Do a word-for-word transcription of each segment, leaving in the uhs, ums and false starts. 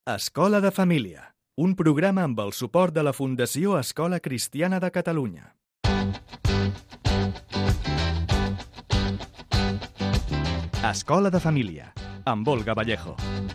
Escola de Família, un programa amb el suport de la Fundació Escola Cristiana de Catalunya. Escola de Família, amb Olga Vallejo.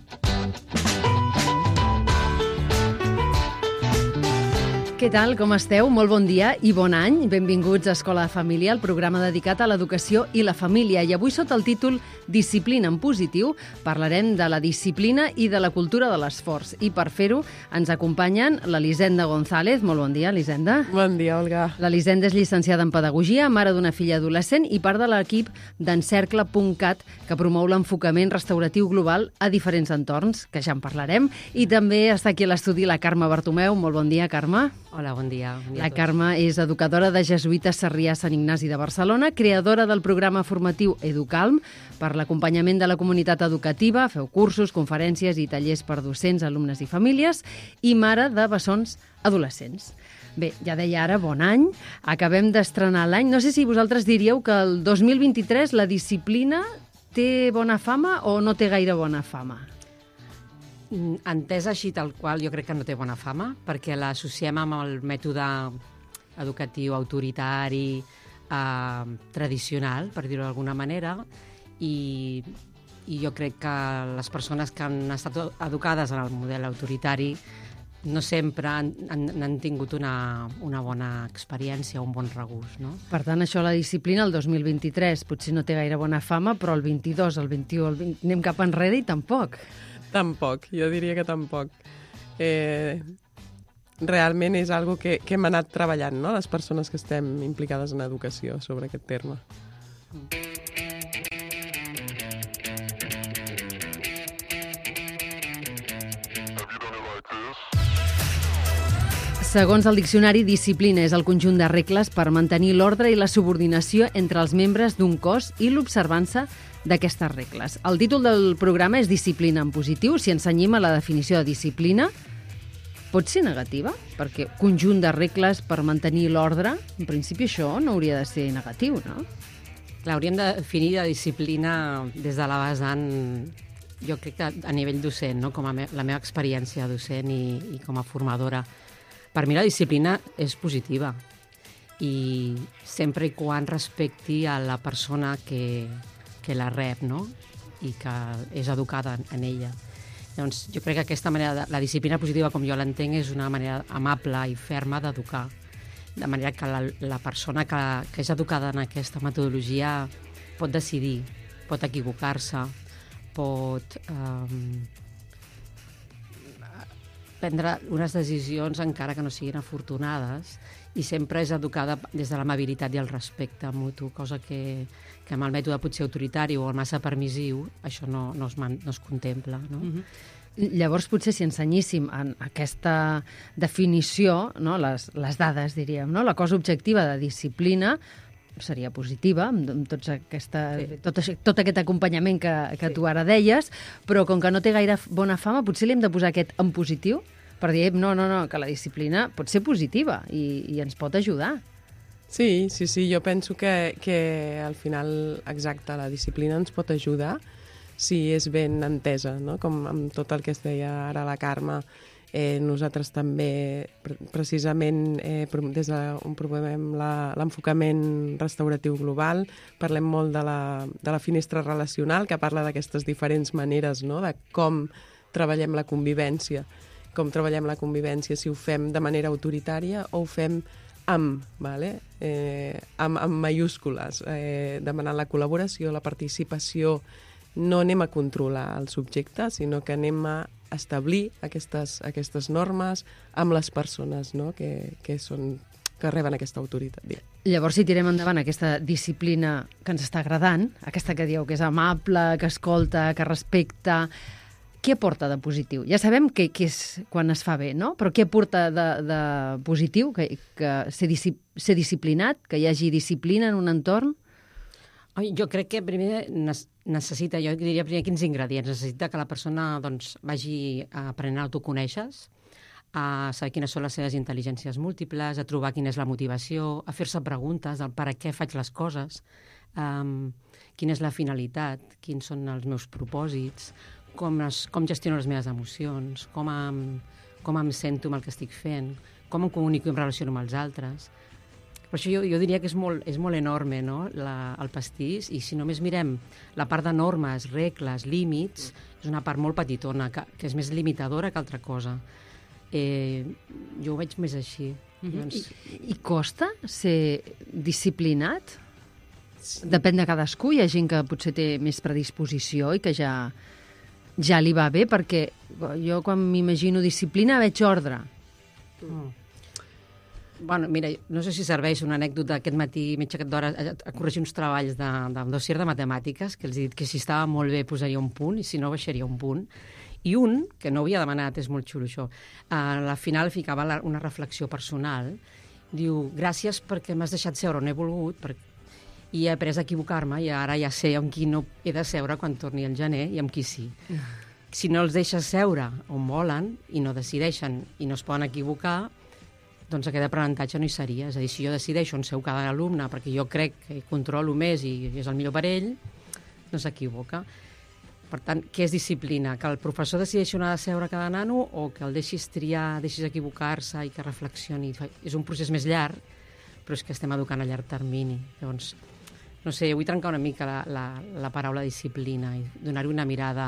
Què tal, com esteu? Molt bon dia i bon any. Benvinguts a Escola de Família, el programa dedicat a l'educació i la família. I avui, sota el títol Disciplina en positiu, parlarem de la disciplina i de la cultura de l'esforç. I per fer-ho ens acompanyen l'Elisenda González. Molt bon dia, Elisenda. Bon dia, Olga. L'Elisenda és llicenciada en Pedagogia, mare d'una filla adolescent i part de l'equip d'Encercle punt cat, que promou l'enfocament restauratiu global a diferents entorns, que ja en parlarem. I també està aquí a l'estudi la Carme Bartomeu. Molt bon dia, Carme. Hola, bon dia. Bon dia la Carme és educadora de Jesuïtes Sarrià Sant Ignasi de Barcelona, creadora del programa formatiu Educalm per l'acompanyament de la comunitat educativa, feu cursos, conferències i tallers per docents, alumnes i famílies, i mare de bessons adolescents. Bé, ja deia ara, bon any, acabem d'estrenar l'any. No sé si vosaltres diríeu que el dos mil vint-i-tres la disciplina té bona fama o no té gaire bona fama? Entès així tal qual, jo crec que no té bona fama, perquè l'associem amb el mètode educatiu autoritari, eh, tradicional, per dir-ho d'alguna manera, i, i jo crec que les persones que han estat educades en el model autoritari no sempre han, han, han tingut una, una bona experiència, un bon regust, no? Per tant, això, la disciplina, el dos mil vint-i-tres, potser no té gaire bona fama, però el vint-i-dos, el vint-i-u, el vint... anem cap enrere i tampoc. Tampoc, jo diria que tampoc. Eh, realment és algo que, que hem anat treballant, no?, les persones que estem implicades en educació sobre aquest terme. Segons el diccionari, disciplina és el conjunt de regles per mantenir l'ordre i la subordinació entre els membres d'un cos i l'observança d'aquestes regles. El títol del programa és Disciplina en positiu. Si ens cenyim a la definició de disciplina, pot ser negativa, perquè conjunt de regles per mantenir l'ordre, en principi això no hauria de ser negatiu, no? Clar, hauríem de definir la disciplina des de la vessant, jo crec que a nivell docent, no? Com a me la meva experiència docent i, i com a formadora. Per mi la disciplina és positiva i sempre i quan respecti a la persona que, que la rep, no?, i que és educada en ella. Llavors, jo crec que aquesta manera, de, la disciplina positiva, com jo l'entenc, és una manera amable i ferma d'educar, de manera que la, la persona que, que és educada en aquesta metodologia pot decidir, pot equivocar-se, pot eh, prendre unes decisions encara que no siguin afortunades, i sempre és educada des de l'amabilitat i el respecte mutu, cosa que, que amb el mètode potser autoritari o el massa permissiu això no, no, es, man, no es contempla, no? Mm-hmm. Llavors, potser si ensenyíssim en aquesta definició, no, les, les dades, diríem, no? La cosa objectiva de disciplina seria positiva, amb, amb tots aquesta, sí. tot, tot aquest acompanyament que, que sí. tu ara deies, però com que no té gaire bona fama, potser li hem de posar aquest en positiu, per dir, no, no, no, que la disciplina pot ser positiva i, i ens pot ajudar. Sí, sí, sí, jo penso que, que al final, exacte, la disciplina ens pot ajudar si és ben entesa, no? Com amb tot el que es deia ara la Carme. Eh, nosaltres també, precisament, eh, des d'on promovem l'enfocament restauratiu global, parlem molt de la, de la finestra relacional, que parla d'aquestes diferents maneres, no?, de com treballem la convivència, com treballem la convivència, si ho fem de manera autoritària o ho fem amb, vale? eh, amb, amb mayúscules, eh, demanant la col·laboració, la participació. No anem a controlar el subjecte, sinó que anem a establir aquestes, aquestes normes amb les persones, no?, que, que, són, que reben aquesta autoritat. Llavors, si tirem endavant aquesta disciplina que ens està agradant, aquesta que dieu que és amable, que escolta, que respecta, què aporta de positiu? Ja sabem que, que és quan es fa bé, no? Però què aporta de, de positiu? Que, que ser, disci, ser disciplinat, que hi hagi disciplina en un entorn? Jo crec que primer necessita, jo diria primer quins ingredients. Necessita que la persona doncs, vagi aprenent a autoconèixer-se, a saber quines són les seves intel·ligències múltiples, a trobar quina és la motivació, a fer-se preguntes del per a què faig les coses, um, quina és la finalitat, quins són els meus propòsits, com, es, com gestiono les meves emocions, com em, com em sento amb el que estic fent, com em comunico i em relaciono amb els altres. Per això jo, jo diria que és molt, és molt enorme, no?, la, el pastís, i si només mirem la part de normes, regles, límits, és una part molt petitona, que, que és més limitadora que altra cosa. Eh, jo ho veig més així. Mm-hmm. doncs... I, I costa ser disciplinat? Depèn de cadascú. Hi ha gent que potser té més predisposició i que ja, ja li va bé, perquè jo quan m'imagino disciplina veig ordre. Mm. Bueno, mira, no sé si serveix una anècdota. Aquest matí m'he aixecat d'hora a, a corregir uns treballs de, del dossier de matemàtiques, que els he dit que si estava molt bé posaria un punt i si no baixaria un punt. I un, que no havia demanat, és molt xulo això, a la final ficava la, una reflexió personal. Diu, gràcies perquè m'has deixat seure on he volgut, perquè i he après a equivocar-me i ara ja sé amb qui no he de seure quan torni el gener i amb qui sí. Si no els deixes seure on volen i no decideixen i no es poden equivocar, doncs aquest aprenentatge no hi seria. És a dir, si jo decideixo on seu cada alumne perquè jo crec que controlo més i és el millor per ell, no s'equivoca. Per tant, què és disciplina? Que el professor decideixi on ha de seure cada nano o que el deixis triar, deixis equivocar-se i que reflexioni? És un procés més llarg, però és que estem educant a llarg termini. Llavors, no sé, vull trencar una mica la, la, la paraula disciplina i donar-hi una mirada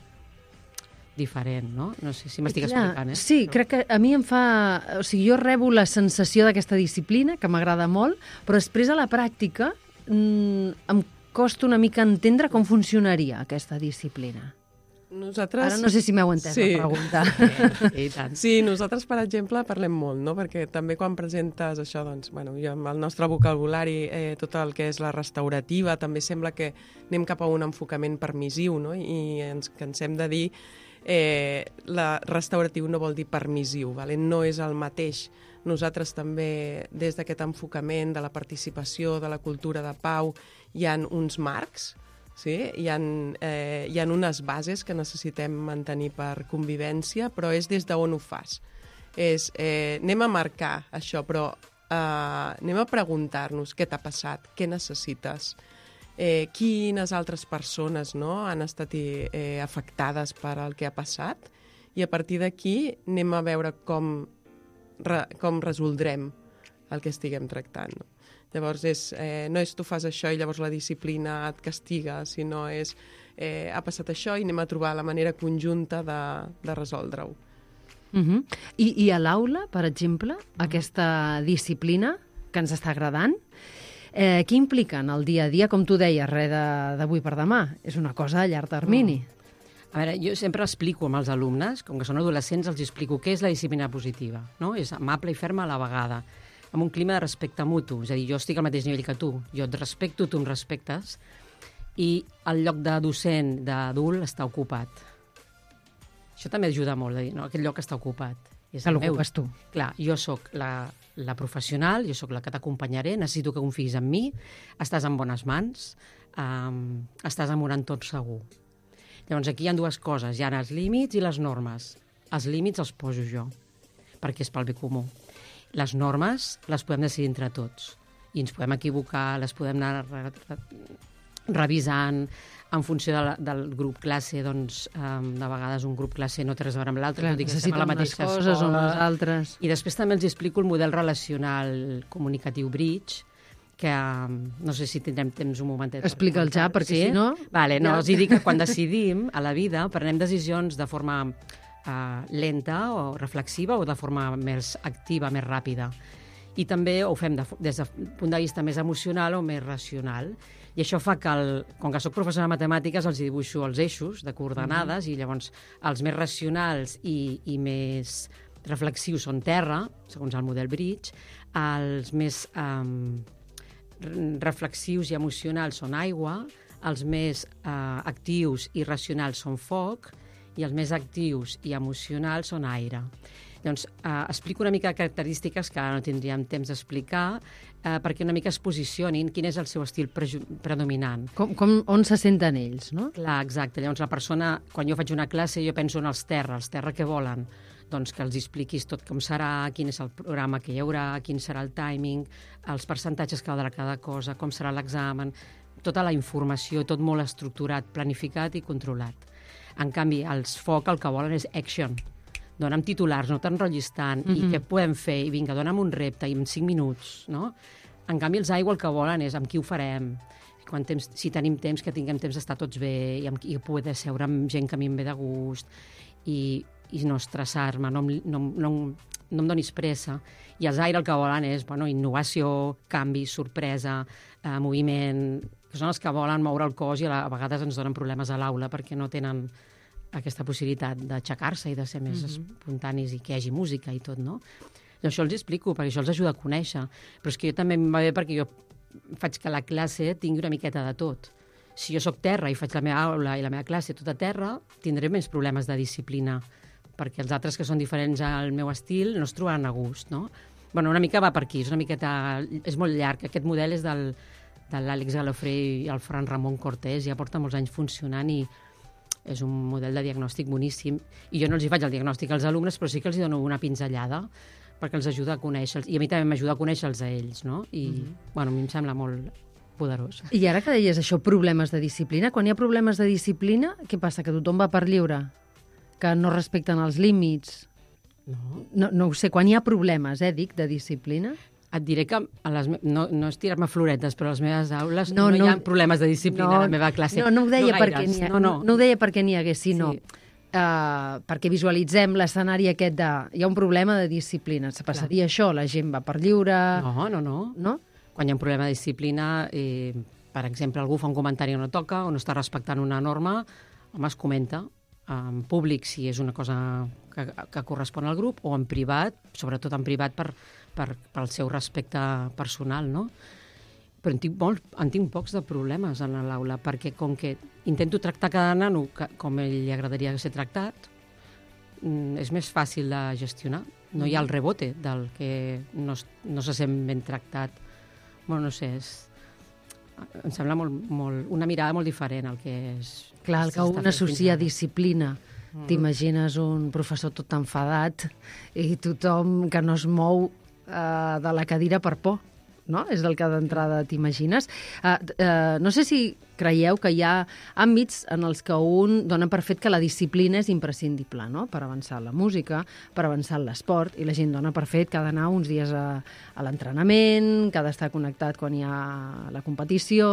diferent, no? No sé si m'estic explicant, eh? Sí, crec que a mi em fa... O sigui, jo rebo la sensació d'aquesta disciplina, que m'agrada molt, però després a la pràctica mmm, em costa una mica entendre com funcionaria aquesta disciplina. Nosaltres... Ara no sé si m'heu entès sí. la pregunta. Sí, tant. Sí, nosaltres, per exemple, parlem molt, no? Perquè també quan presentes això, doncs, bueno, jo amb el nostre vocabulari, eh, tot el que és la restaurativa, també sembla que anem cap a un enfocament permissiu, no? I ens cansem de dir eh, la restauratiu no vol dir permissiu, vale? No és el mateix. Nosaltres també, des d'aquest enfocament de la participació, de la cultura de pau, hi ha uns marcs. Sí? Hi ha, eh, hi ha unes bases que necessitem mantenir per convivència, però és des d'on ho fas. És, eh, anem a marcar això, però eh, anem a preguntar-nos què t'ha passat, què necessites, eh, quines altres persones, no, han estat eh, afectades per el que ha passat, i a partir d'aquí anem a veure com, re, com resoldrem el que estiguem tractant. No? Llavors, és, eh, no és tu fas això i llavors la disciplina et castiga, sinó és eh, ha passat això i anem a trobar la manera conjunta de, de resoldre-ho. Uh-huh. I, I a l'aula, per exemple, aquesta disciplina que ens està agradant, eh, què implica en el dia a dia? Com tu deies, res d'avui per demà. És una cosa a llarg termini. Mm. A veure, jo sempre explico amb els alumnes, com que són adolescents, els explico què és la disciplina positiva, no? És amable i ferma a la vegada, amb un clima de respecte mutu. És a dir, jo estic al mateix nivell que tu. Jo et respecto, tu em respectes, i el lloc de docent, d'adult, està ocupat. Això també ajuda molt, dir, no? Aquest lloc està ocupat. És que l'ocupes tu. Clar, jo sóc la, la professional, jo sóc la que t'acompanyaré, necessito que confiïs en mi, estàs en bones mans, um, estàs en un entorn segur. Llavors, aquí hi ha dues coses. Hi ha els límits i les normes. Els límits els poso jo, perquè és pel bé comú. Les normes les podem decidir entre tots i ens podem equivocar, les podem anar re re revisant en funció de la, del grup classe, doncs um, de vegades un grup classe no té res a veure amb l'altre, tot i que estem a la mateixa coses escola. o les altres. I després també els explico el model relacional comunicatiu Bridge, que um, no sé si tindrem temps un momentet. Explica'l ja, perquè sí? si no... Vale, no, ja. els dic que quan decidim a la vida prenem decisions de forma Uh, lenta o reflexiva o de forma més activa, més ràpida. I també ho fem de, des del punt de vista més emocional o més racional. I això fa que, el, com que soc professora de matemàtiques, els dibuixo els eixos de coordenades, mm-hmm. i llavors els més racionals i, i més reflexius són terra, segons el model Bridge, els més um, reflexius i emocionals són aigua, els més uh, actius i racionals són foc, i els més actius i emocionals són aire. Llavors, eh, explico una mica de característiques que ara no tindríem temps d'explicar, eh, perquè una mica es posicionin quin és el seu estil predominant. Com, com, on se senten ells, no? Clar, exacte. Llavors, la persona, quan jo faig una classe, jo penso en els terra, els terra que volen, doncs que els expliquis tot com serà, quin és el programa que hi haurà, quin serà el timing, els percentatges que valdrà cada cosa, com serà l'examen, tota la informació, tot molt estructurat, planificat i controlat. En canvi, els foc el que volen és action. Dona'm titulars, no t'enrotllis tant, mm-hmm. i què podem fer? I vinga, dona'm un repte, i en cinc minuts, no? En canvi, els aigua el que volen és amb qui ho farem, quan temps, si tenim temps, que tinguem temps d'estar tots bé, i amb qui poder seure amb gent que a mi em ve de gust, i, i no estressar-me, no, no, no, no em donis pressa. I els aire el que volen és bueno, innovació, canvi, sorpresa, eh, moviment, que són els que volen moure el cos i a, la, a vegades ens donen problemes a l'aula perquè no tenen aquesta possibilitat d'aixecar-se i de ser més mm-hmm. espontanis i que hi hagi música i tot, no? I això els explico, perquè això els ajuda a conèixer. Però és que jo també em va bé perquè jo faig que la classe tingui una miqueta de tot. Si jo sóc terra i faig la meva aula i la meva classe tot a terra, tindré més problemes de disciplina, perquè els altres que són diferents al meu estil no es trobaran a gust, no? Bueno, una mica va per aquí, és una miqueta... És molt llarg. Aquest model és del, de l'Àlex Galofré i el Fran Ramon Cortés, ja porta molts anys funcionant i és un model de diagnòstic boníssim. I jo no els hi faig el diagnòstic als alumnes, però sí que els dono una pinzellada perquè els ajuda a conèixer-los. I a mi també m'ajuda a conèixer-los a ells, no? I, mm-hmm. bueno, a mi em sembla molt poderós. I ara que deies això, problemes de disciplina, quan hi ha problemes de disciplina, què passa? Que tothom va per lliure? Que no respecten els límits? No. No, no ho sé, quan hi ha problemes, eh, dic, de disciplina? Et diré que a les, no, no és tirar-me floretes, però a les meves aules no, no, no hi ha no, problemes de disciplina no, a la meva classe. No, no ho deia no perquè n'hi ha, no, no. no ho deia perquè n'hi hagués, sinó... Sí. Uh, perquè visualitzem l'escenari aquest de... Hi ha un problema de disciplina. Se passaria Clar. Això, la gent va per lliure... No, no, no. No? Quan hi ha un problema de disciplina, eh, per exemple, algú fa un comentari que no toca o no està respectant una norma, home, es comenta en públic si és una cosa que, que correspon al grup o en privat, sobretot en privat per, per, pel seu respecte personal, no? Però en tinc, molts, en tinc pocs de problemes en l'aula, perquè com que intento tractar cada nano que, com ell li agradaria ser tractat, és més fàcil de gestionar. No hi ha el rebote del que no, no se sent ben tractat. Bueno, no sé, és, em sembla molt, molt, una mirada molt diferent al que és... Clar, el que un associa disciplina. Mm. T'imagines un professor tot enfadat i tothom que no es mou uh, de la cadira per por. No? És el que d'entrada t'imagines. Uh, uh, no sé si creieu que hi ha àmbits en els que un dona per fet que la disciplina és imprescindible, no? Per avançar en la música, per avançar en l'esport, i la gent dona per fet que ha d'anar uns dies a, a l'entrenament, que ha d'estar connectat quan hi ha la competició...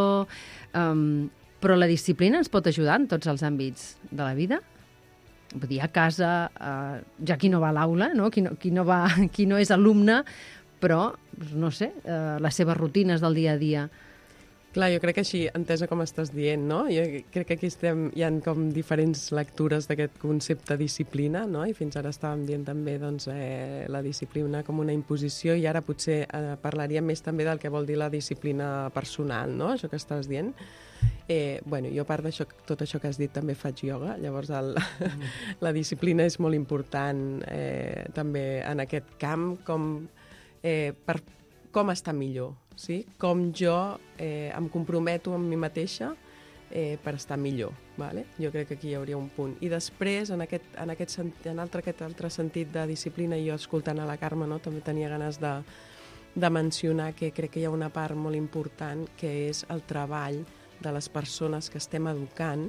Um, però la disciplina ens pot ajudar en tots els àmbits de la vida? Vull dir, a casa, uh, ja qui no va a l'aula, no? Qui no, qui no va, qui no és alumne, però, no sé, eh, les seves rutines del dia a dia. Clar, jo crec que així, entesa com estàs dient, no? Jo crec que aquí estem, hi ha com diferents lectures d'aquest concepte disciplina, no? I fins ara estàvem dient també doncs, eh, la disciplina com una imposició, i ara potser eh, parlaríem més també del que vol dir la disciplina personal, no? Això que estàs dient. Eh, bueno, jo a part d'això, tot això que has dit també faig ioga, llavors el, mm. la disciplina és molt important eh, també en aquest camp, com... Eh, per com estar millor, sí? Com jo eh, em comprometo amb mi mateixa eh, per estar millor. Vale? Jo crec que aquí hi hauria un punt. I després, en aquest, en aquest, en altre, aquest altre sentit de disciplina, jo escoltant a la Carme, no, també tenia ganes de, de mencionar que crec que hi ha una part molt important que és el treball de les persones que estem educant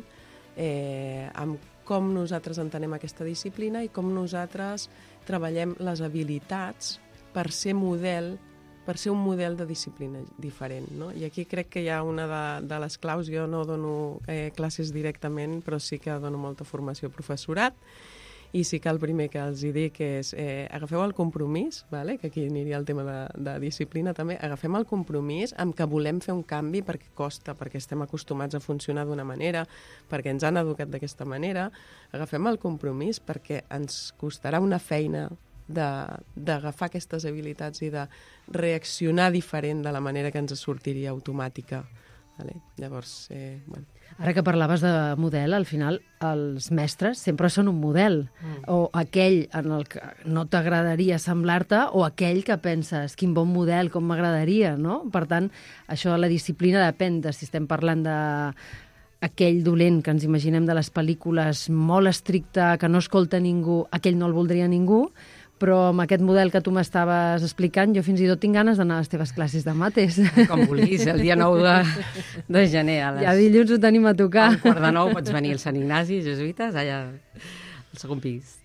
eh, amb com nosaltres entenem aquesta disciplina i com nosaltres treballem les habilitats per ser model, per ser un model de disciplina diferent, no? I aquí crec que hi ha una de, de les claus. Jo no dono eh, classes directament, però sí que dono molta formació al professorat, i sí que el primer que els hi dic és eh, agafeu el compromís, vale? Que aquí aniria el tema de, de disciplina també, agafem el compromís amb que volem fer un canvi perquè costa, perquè estem acostumats a funcionar d'una manera, perquè ens han educat d'aquesta manera, agafem el compromís perquè ens costarà una feina d'agafar aquestes habilitats i de reaccionar diferent de la manera que ens sortiria automàtica. Vale? Llavors, eh, bueno. Ara que parlaves de model, al final els mestres sempre són un model, mm. o aquell en el que no t'agradaria semblar-te, o aquell que penses, quin bon model, com m'agradaria, no? Per tant, això de la disciplina depèn de si estem parlant de aquell dolent que ens imaginem de les pel·lícules, molt estricte, que no escolta ningú, aquell no el voldria ningú, però amb aquest model que tu m'estaves explicant, jo fins i tot tinc ganes d'anar a les teves classes de mates. Com vulguis, el dia nou de, de gener. A les... Ja dilluns ho tenim a tocar. A un quart de nou pots venir al Sant Ignasi, Jesuïtes, allà al segon pis.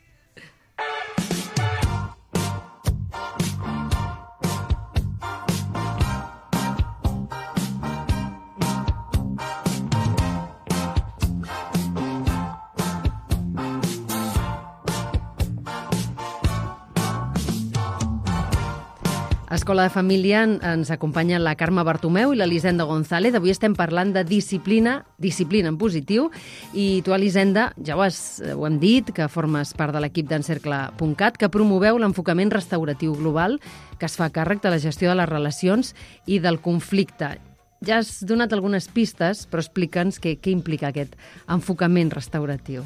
Escola de Família ens acompanyen la Carme Bartomeu i l'Elisenda González. Avui estem parlant de disciplina, disciplina en positiu, i tu, Elisenda, ja ho, has, ho hem dit, que formes part de l'equip d'encercle punt cat, que promoveu l'enfocament restauratiu global, que es fa càrrec de la gestió de les relacions i del conflicte. Ja has donat algunes pistes, però explica'ns què, què implica aquest enfocament restauratiu.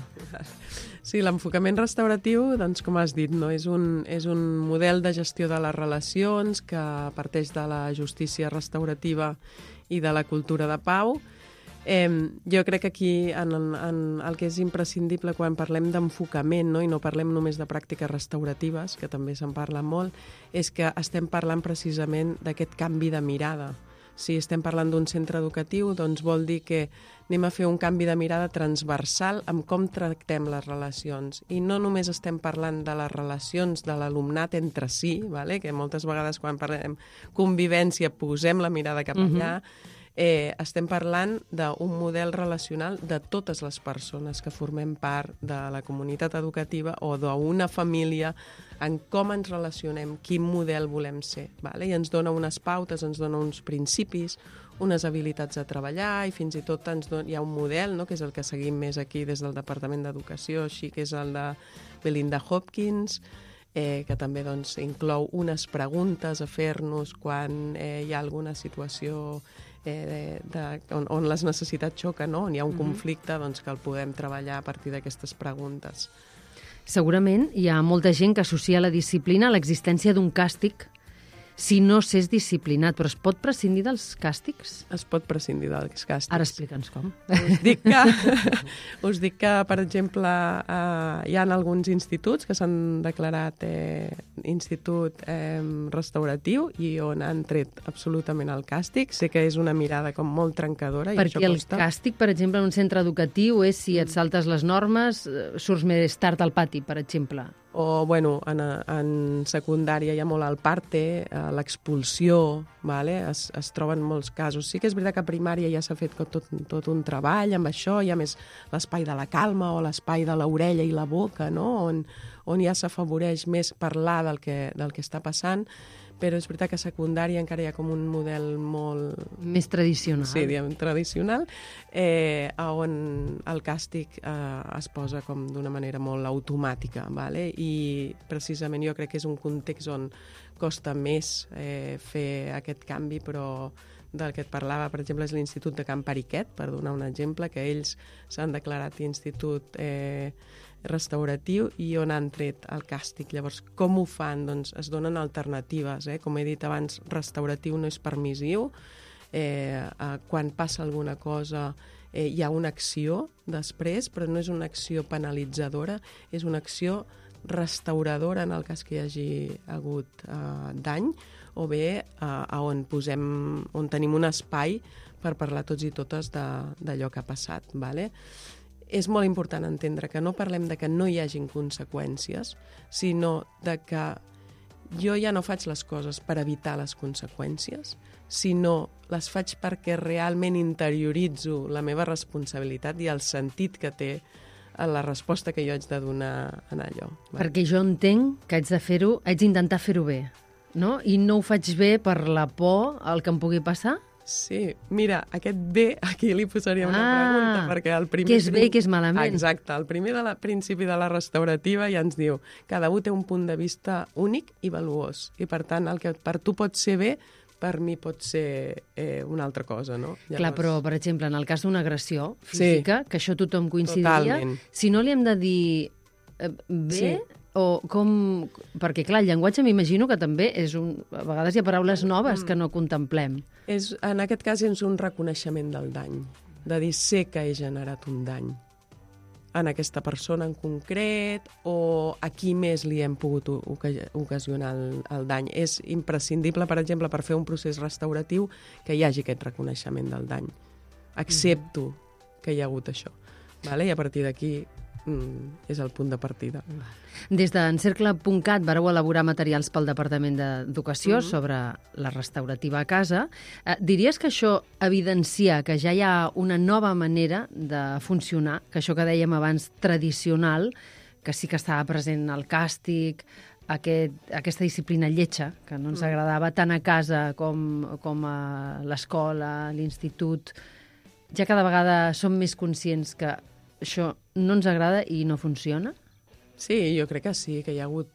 Sí, l'enfocament restauratiu, doncs, com has dit, no? és, un, és un model de gestió de les relacions que parteix de la justícia restaurativa i de la cultura de pau. Eh, jo crec que aquí en, en el que és imprescindible quan parlem d'enfocament, no? I no parlem només de pràctiques restauratives, que també se'n parla molt, és que estem parlant precisament d'aquest canvi de mirada. Si estem parlant d'un centre educatiu, doncs vol dir que anem a fer un canvi de mirada transversal amb com tractem les relacions. I no només estem parlant de les relacions de l'alumnat entre si, vale? Que moltes vegades quan parlem convivència posem la mirada cap allà, uh-huh. eh, estem parlant d'un model relacional de totes les persones que formem part de la comunitat educativa o d'una família, en com ens relacionem, quin model volem ser. Vale? I ens dona unes pautes, ens dona uns principis, unes habilitats a treballar, i fins i tot ens dona, hi ha un model, no?, que és el que seguim més aquí des del Departament d'Educació, així que és el de Belinda Hopkins, eh, que també doncs, inclou unes preguntes a fer-nos quan eh, hi ha alguna situació eh, de, de, on, on les necessitats xoquen, no? On hi ha un mm-hmm. conflicte, doncs, que el podem treballar a partir d'aquestes preguntes. Segurament hi ha molta gent que associa la disciplina a l'existència d'un càstig si no s'és disciplinat, però es pot prescindir dels càstigs? Es pot prescindir dels càstigs. Ara explica'ns com. Us dic que, us dic que per exemple, eh, hi ha alguns instituts que s'han declarat eh, institut eh, restauratiu i on han tret absolutament el càstig. Sé que és una mirada com molt trencadora. Perquè i això el costa. càstig, per exemple, en un centre educatiu és si et saltes les normes, surts més tard al pati, per exemple. O, bueno, en, en secundària hi ha molt el parte, eh, l'expulsió, vale? es, es troben molts casos. Sí que és veritat que a primària ja s'ha fet tot, tot un treball amb això, hi ha més l'espai de la calma o l'espai de l'orella i la boca, no? on, on ja s'afavoreix més parlar del que, del que està passant, però és veritat que a secundària encara hi ha com un model molt... Més tradicional. Sí, diguem, tradicional, eh, on el càstig eh, es posa com d'una manera molt automàtica, vale? I precisament jo crec que és un context on costa més eh, fer aquest canvi, però del que et parlava, per exemple, és l'Institut de Can Periquet, per donar un exemple, que ells s'han declarat institut eh, restauratiu i on han tret el càstig. Llavors, com ho fan? Doncs es donen alternatives. Eh? Com he dit abans, restauratiu no és permissiu. Eh, eh, quan passa alguna cosa eh, hi ha una acció després, però no és una acció penalitzadora, és una acció restauradora en el cas que hi hagi hagut eh, dany, o bé eh, on, posem, on tenim un espai per parlar tots i totes d'allò que ha passat. Vale? És molt important entendre que no parlem de que no hi hagin conseqüències, sinó de que jo ja no faig les coses per evitar les conseqüències, sinó les faig perquè realment interioritzo la meva responsabilitat i el sentit que té la resposta que jo haig de donar en allò. Perquè jo entenc que haig de fer-ho, haig d'intentar fer-ho bé, no? I no ho faig bé per la por al que em pugui passar? Sí, mira, aquest bé, aquí li posaria una ah, pregunta, perquè el primer... Què és bé i què és malament. Exacte, el primer de la, principi de la restaurativa ja ens diu cada un té un punt de vista únic i valuós, i per tant el que per tu pot ser bé, per mi pot ser eh, una altra cosa, no? Llavors... Clar, però, per exemple, en el cas d'una agressió física, sí, que això tothom coincidiria, totalment. Si no li hem de dir eh, bé... Sí. O com... Perquè, clar, el llenguatge m'imagino que també és un... A vegades hi ha paraules noves que no contemplem. És, en aquest cas és un reconeixement del dany, de dir sé que he generat un dany. en aquesta persona en concret o a qui més li hem pogut ocasionar el, el dany. És imprescindible, per exemple, per fer un procés restauratiu que hi hagi aquest reconeixement del dany. Accepto mm. que hi ha hagut això. Vale? I a partir d'aquí mm, és el punt de partida. Des d'encercle punt cat vareu elaborar materials pel Departament d'Educació mm-hmm. sobre la restaurativa a casa. Eh, diries que això evidencia que ja hi ha una nova manera de funcionar, que això que dèiem abans tradicional, que sí que estava present el càstig, aquest, aquesta disciplina lletja, que no ens agradava tant a casa com, com a l'escola, a l'institut. Ja cada vegada som més conscients que això no ens agrada i no funciona? Sí, jo crec que sí, que hi ha hagut...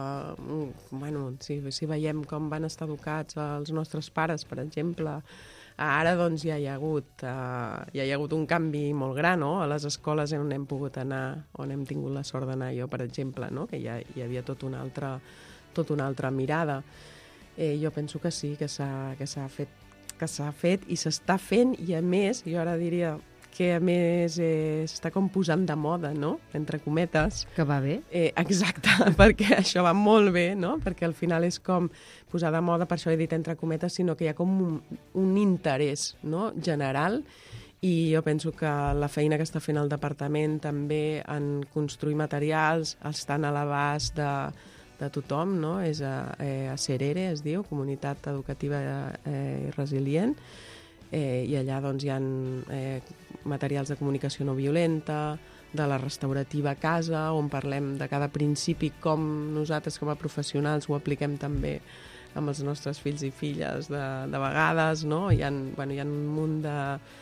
Uh, bueno, si, si veiem com van estar educats els nostres pares, per exemple, ara doncs ja hi ha hagut, uh, ja hi ha hagut un canvi molt gran, no? A les escoles on hem pogut anar, on hem tingut la sort d'anar jo, per exemple, no? Que ja hi havia tot una altra, tot una altra mirada. Eh, jo penso que sí, que s'ha que s'ha fet, que s'ha fet i s'està fent, i a més, jo ara diria que a més eh, s'està com posant de moda, no?, entre cometes. Que va bé. Eh, exacte, perquè això va molt bé, no?, perquè al final és com posar de moda, per això he dit entre cometes, sinó que hi ha com un, un interès, no?, general, i jo penso que la feina que està fent el departament també en construir materials estan a l'abast de, de tothom, no?, és a, eh, a Cerere, es diu, Comunitat Educativa eh, Resilient, Eh, i allà doncs, hi ha eh, materials de comunicació no violenta, de la restaurativa a casa, on parlem de cada principi, com nosaltres com a professionals ho apliquem també amb els nostres fills i filles de, de vegades, no? Hi ha, bueno, hi ha un munt de,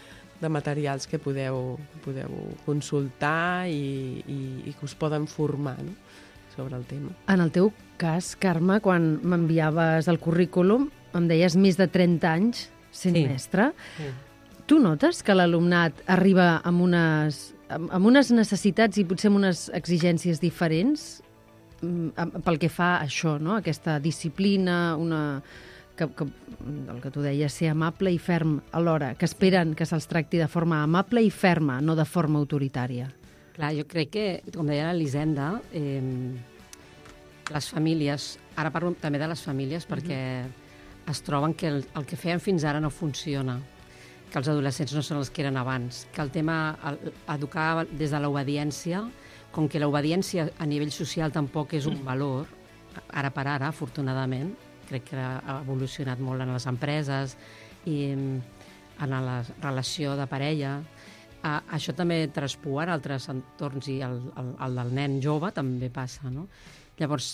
de materials que podeu, podeu consultar i, i, i que us poden formar, no?, sobre el tema. En el teu cas, Carme, quan m'enviaves el currículum, em deies més de trenta anys sent sí. mestre. Sí. Tu notes que l'alumnat arriba amb unes, amb unes necessitats i potser amb unes exigències diferents pel que fa a això, no?, aquesta disciplina, una... Que, que, el que tu deies, ser amable i ferm alhora, que esperen que se'ls tracti de forma amable i ferma, no de forma autoritària. Clar, jo crec que, com deia l'Elisenda, eh, les famílies, ara parlo també de les famílies perquè mm-hmm. es troben que el, el que feien fins ara no funciona, que els adolescents no són els que eren abans, que el tema, el, educar des de l'obediència, com que l'obediència a nivell social tampoc és un valor, ara per ara, afortunadament, crec que ha evolucionat molt en les empreses i en la relació de parella. A, això també traspua en altres entorns i el, el, el del nen jove també passa, no? Llavors,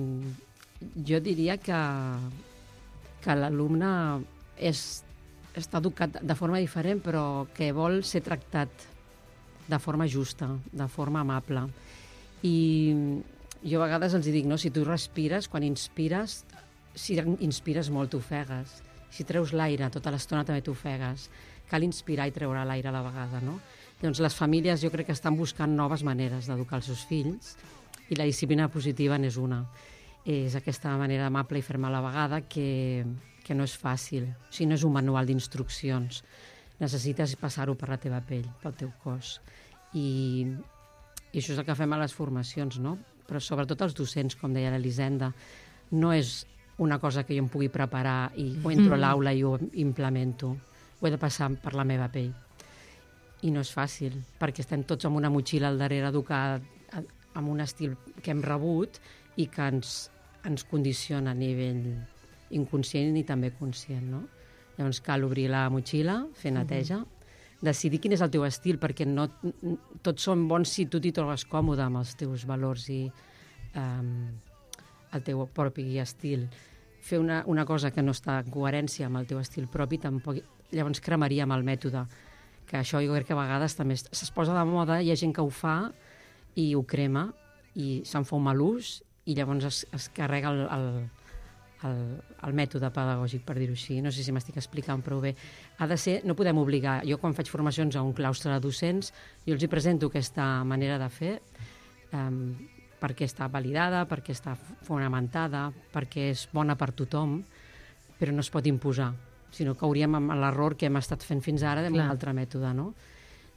jo diria que que l'alumne és, està educat de forma diferent, però que vol ser tractat de forma justa, de forma amable. I jo a vegades els dic, no, si tu respires, quan inspires, si inspires molt t'ofegues. Si treus l'aire tota l'estona també t'ofegues. Cal inspirar i treure l'aire a la vegada, no? Llavors les famílies jo crec que estan buscant noves maneres d'educar els seus fills i la disciplina positiva n'és una. És aquesta manera amable i ferma a la vegada que, que no és fàcil. O sigui, no és un manual d'instruccions. Necessites passar-ho per la teva pell, pel teu cos. I, i això és el que fem a les formacions, no? Però sobretot els docents, com deia l'Elisenda, no és una cosa que jo em pugui preparar i o entro a l'aula i ho implemento. Ho he de passar per la meva pell. I no és fàcil, perquè estem tots amb una motxilla al darrere educada amb un estil que hem rebut i que ens, ens condiciona a nivell inconscient i també conscient, no? Llavors cal obrir la motxilla, fer neteja, uh-huh. decidir quin és el teu estil, perquè no, tots són bons si tu t'hi trobes còmode amb els teus valors i um, el teu propi estil. Fer una, una cosa que no està en coherència amb el teu estil propi, tampoc, llavors cremaria amb el mètode, que això jo crec que a vegades també es, es posa de moda, hi ha gent que ho fa i ho crema, i se'n fa un mal ús, i llavors es, es carrega el, el, el, el mètode pedagògic, per dir-ho així. No sé si m'estic explicant prou bé. Ha de ser, no podem obligar. Jo, quan faig formacions a un claustre de docents, jo els hi presento aquesta manera de fer, um, perquè està validada, perquè està fonamentada, perquè és bona per tothom, però no es pot imposar, sinó que hauríem amb l'error que hem estat fent fins ara amb un altre mètode, no?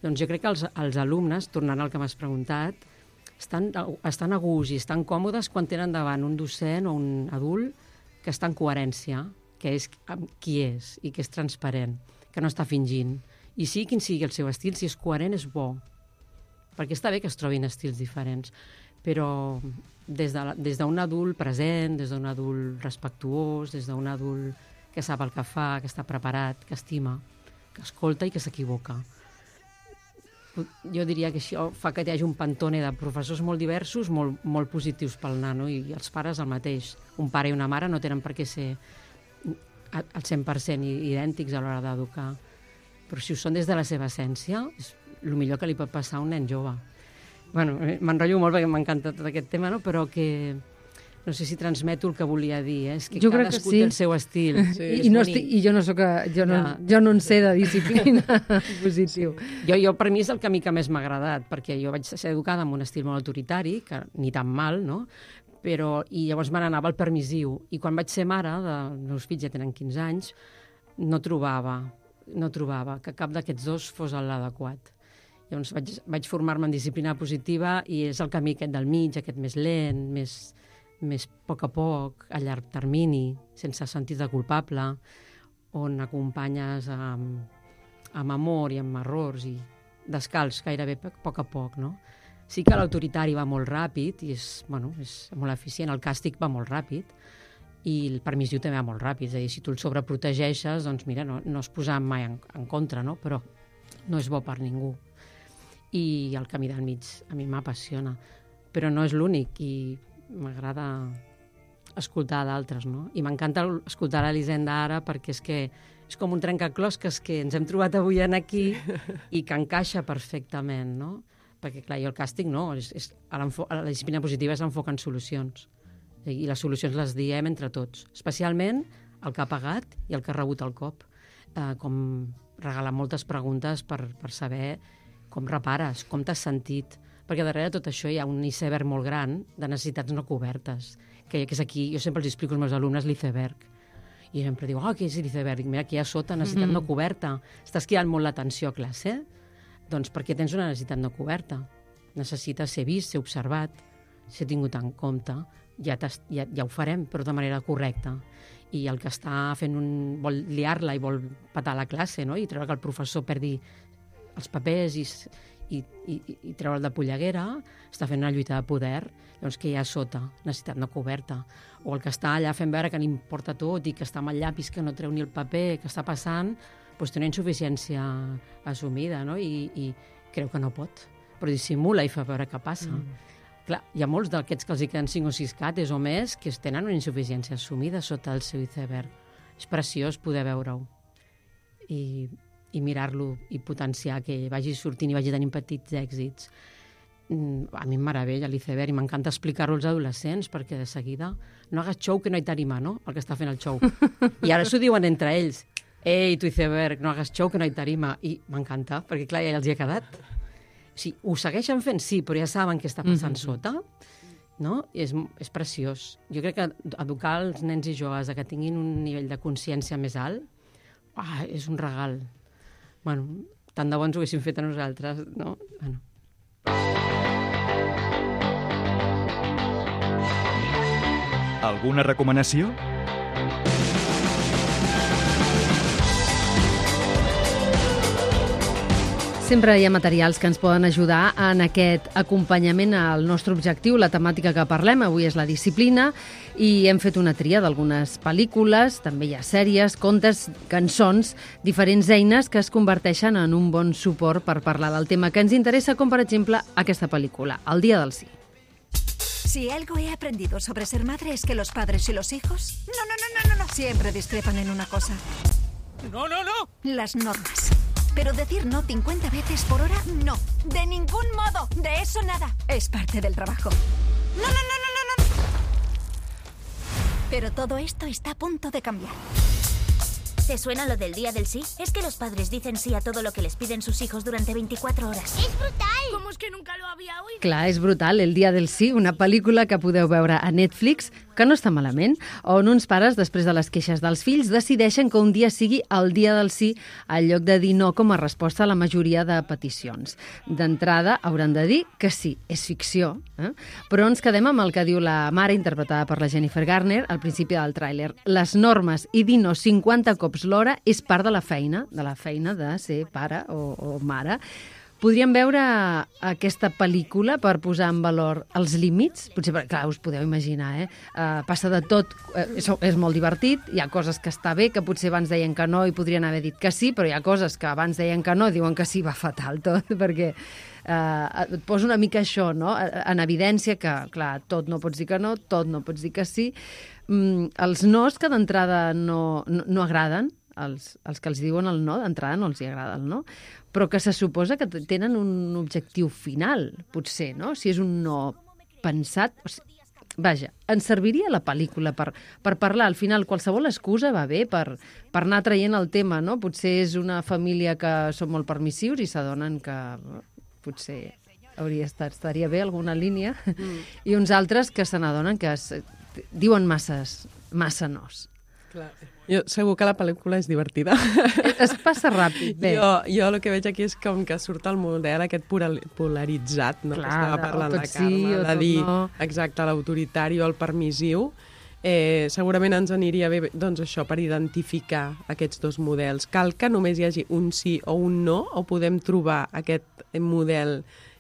Doncs jo crec que els, els alumnes, tornant al que m'has preguntat, estan, estan a gust i estan còmodes quan tenen davant un docent o un adult que està en coherència, que és qui és i que és transparent, que no està fingint. I sí, quin sigui el seu estil, si és coherent és bo, perquè està bé que es trobin estils diferents, però des de, des d'un adult present, des d'un adult respectuós, des d'un adult que sap el que fa, que està preparat, que estima, que escolta i que s'equivoca. Jo diria que això fa que hi hagi un pantone de professors molt diversos, molt, molt positius pel nano, i els pares el mateix. Un pare i una mare no tenen per què ser al cent per cent idèntics a l'hora d'educar. Però si ho són des de la seva essència, és el millor que li pot passar a un nen jove. Bueno, m'enrotllo molt perquè m'encanta tot aquest tema, no? Però que no sé si transmeto el que volia dir, eh? És que jo cadascú que sí. té el seu estil. Sí, I, no estic, I jo no, soc a, jo, no, ja. jo no en sé de disciplina positiu. Jo, jo, per mi, és el camí que més m'ha agradat, perquè jo vaig ser educada amb un estil molt autoritari, que ni tan mal, no? Però, i llavors me n'anava al permissiu. I quan vaig ser mare, de, els meus fills ja tenen quinze anys, no trobava, no trobava que cap d'aquests dos fos l'adequat. Llavors vaig, vaig formar-me en disciplina positiva i és el camí aquest del mig, aquest més lent, més... més a poc a poc, a llarg termini, sense sentit de culpable, on acompanyes amb, amb amor i amb errors i descalç gairebé a poc a poc, no? Sí que l'autoritari va molt ràpid i és, bueno, és molt eficient, el càstig va molt ràpid i el permissiu també va molt ràpid, és a dir, si tu el sobreprotegeixes, doncs mira, no, no es posa mai en, en contra, no? Però no és bo per ningú. I el camí del mig a mi m'apassiona, però no és l'únic i m'agrada escoltar d'altres, no? I m'encanta escoltar l'Elisenda ara perquè és que és com un trencaclosques que ens hem trobat avui aquí i que encaixa perfectament, no? Perquè, clar, jo el càstig no, és, és, a la disciplina positiva és l'enfoc en solucions. I les solucions les diem entre tots, especialment el que ha pagat i el que ha rebut el cop. Eh, com regalar moltes preguntes per, per saber com repares, com t'has sentit, perquè darrere de tot això hi ha un iceberg molt gran de necessitats no cobertes, que, que és aquí, jo sempre els explico als meus alumnes l'iceberg, i sempre diu, oh, què és l'iceberg? Mira, aquí a sota, necessitat mm-hmm. no coberta. Estàs cridant molt l'atenció a classe? Doncs perquè tens una necessitat no coberta. Necessites ser vist, ser observat, ser tingut en compte, ja, ja, ja ho farem, però de manera correcta. I el que està fent un... vol liar-la i vol petar la classe, no? I treure que el professor perdi els papers i... I, i, i treure'l de polleguera, està fent una lluita de poder, doncs que hi ha sota, necessitat no coberta. O el que està allà fent veure que li importa tot i que està amb el llapis que no treu ni el paper, que està passant, doncs té una insuficiència assumida, no? I, i creu que no pot, però dissimula i fa veure què passa. Mm. Clar, hi ha molts d'aquests que els hi queden cinc o sis cates o més que tenen una insuficiència assumida sota el seu iceberg. És preciós poder veure-ho. I... i mirar-lo i potenciar, que vagi sortint i vagi tenint petits èxits. A mi em meravella l'iceberg i m'encanta explicar-ho als adolescents perquè de seguida no hagas show que no hay tarima, no? El que està fent el show. I ara s'ho diuen entre ells. Ei, tu iceberg, no hagas show que no hay tarima. I m'encanta, perquè clar, ja els hi ha quedat. O sigui, ho segueixen fent, sí, però ja saben què està passant mm-hmm. sota, no? I és, és preciós. Jo crec que educar els nens i joves a que tinguin un nivell de consciència més alt, ah, és un regal. Bueno, tant de bo ens ho haguéssim fet a nosaltres, no? Bueno. Alguna recomanació? Sempre hi ha materials que ens poden ajudar en aquest acompanyament al nostre objectiu, la temàtica que parlem. Avui és la disciplina i hem fet una tria d'algunes pel·lícules, també hi ha sèries, contes, cançons, diferents eines que es converteixen en un bon suport per parlar del tema que ens interessa, com per exemple aquesta pel·lícula, El dia del sí. Si algo he aprendido sobre ser madre es que los padres y los hijos... No, no, no, no, no, no. Siempre discrepan en una cosa. ¡No, no, no! Las normas. Pero decir no cincuenta veces por hora, no. De ningún modo. De eso nada. Es parte del trabajo. No, no, no, no, no, no. Pero todo esto está a punto de cambiar. ¿Te suena lo del día del sí? Es que los padres dicen sí a todo lo que les piden sus hijos durante veinticuatro horas. ¡Es brutal! ¿Cómo es que nunca lo había oído? Clar, és brutal, El dia del sí, una pel·lícula que podeu veure a Netflix, que no està malament, on uns pares, després de les queixes dels fills, decideixen que un dia sigui el dia del sí, al lloc de dir no com a resposta a la majoria de peticions. D'entrada, hauran de dir que sí, és ficció, eh? Però ens quedem amb el que diu la mare, interpretada per la Jennifer Garner, al principi del tràiler. Les normes i dir no cinquanta cops l'hora és part de la feina, de la feina de ser pare o, o mare. Podríem veure aquesta pel·lícula per posar en valor els límits? Potser, clar, us podeu imaginar, eh? Uh, passa de tot, uh, és, és molt divertit, hi ha coses que està bé, que potser abans deien que no i podrien haver dit que sí, però hi ha coses que abans deien que no i diuen que sí, va fatal tot, perquè uh, et posa una mica això, no?, en evidència que, clar, tot no pots dir que no, tot no pots dir que sí. Mm, els nos que d'entrada no, no, no agraden, els, els que els diuen el no, d'entrada no els hi agrada el no, però que se suposa que tenen un objectiu final, potser, no? Si és un no pensat... O sigui, vaja, ens serviria la pel·lícula per, per parlar. Al final, qualsevol excusa va bé per, per anar traient el tema, no? Potser és una família que són molt permissius i s'adonen que potser hauria estat, estaria bé alguna línia, mm. i uns altres que se n'adonen que es, diuen masses, massa nos. Clar. Jo segur que la pel·lícula és divertida. Es passa ràpid, bé. Jo, jo el que veig aquí és com que surt el model aquest polaritzat, no? Clar, que estava parlant la Carme, sí, de dir, no. exacte, l'autoritari o el permissiu. Eh, segurament ens aniria bé, doncs això, per identificar aquests dos models. Cal que només hi hagi un sí o un no, o podem trobar aquest model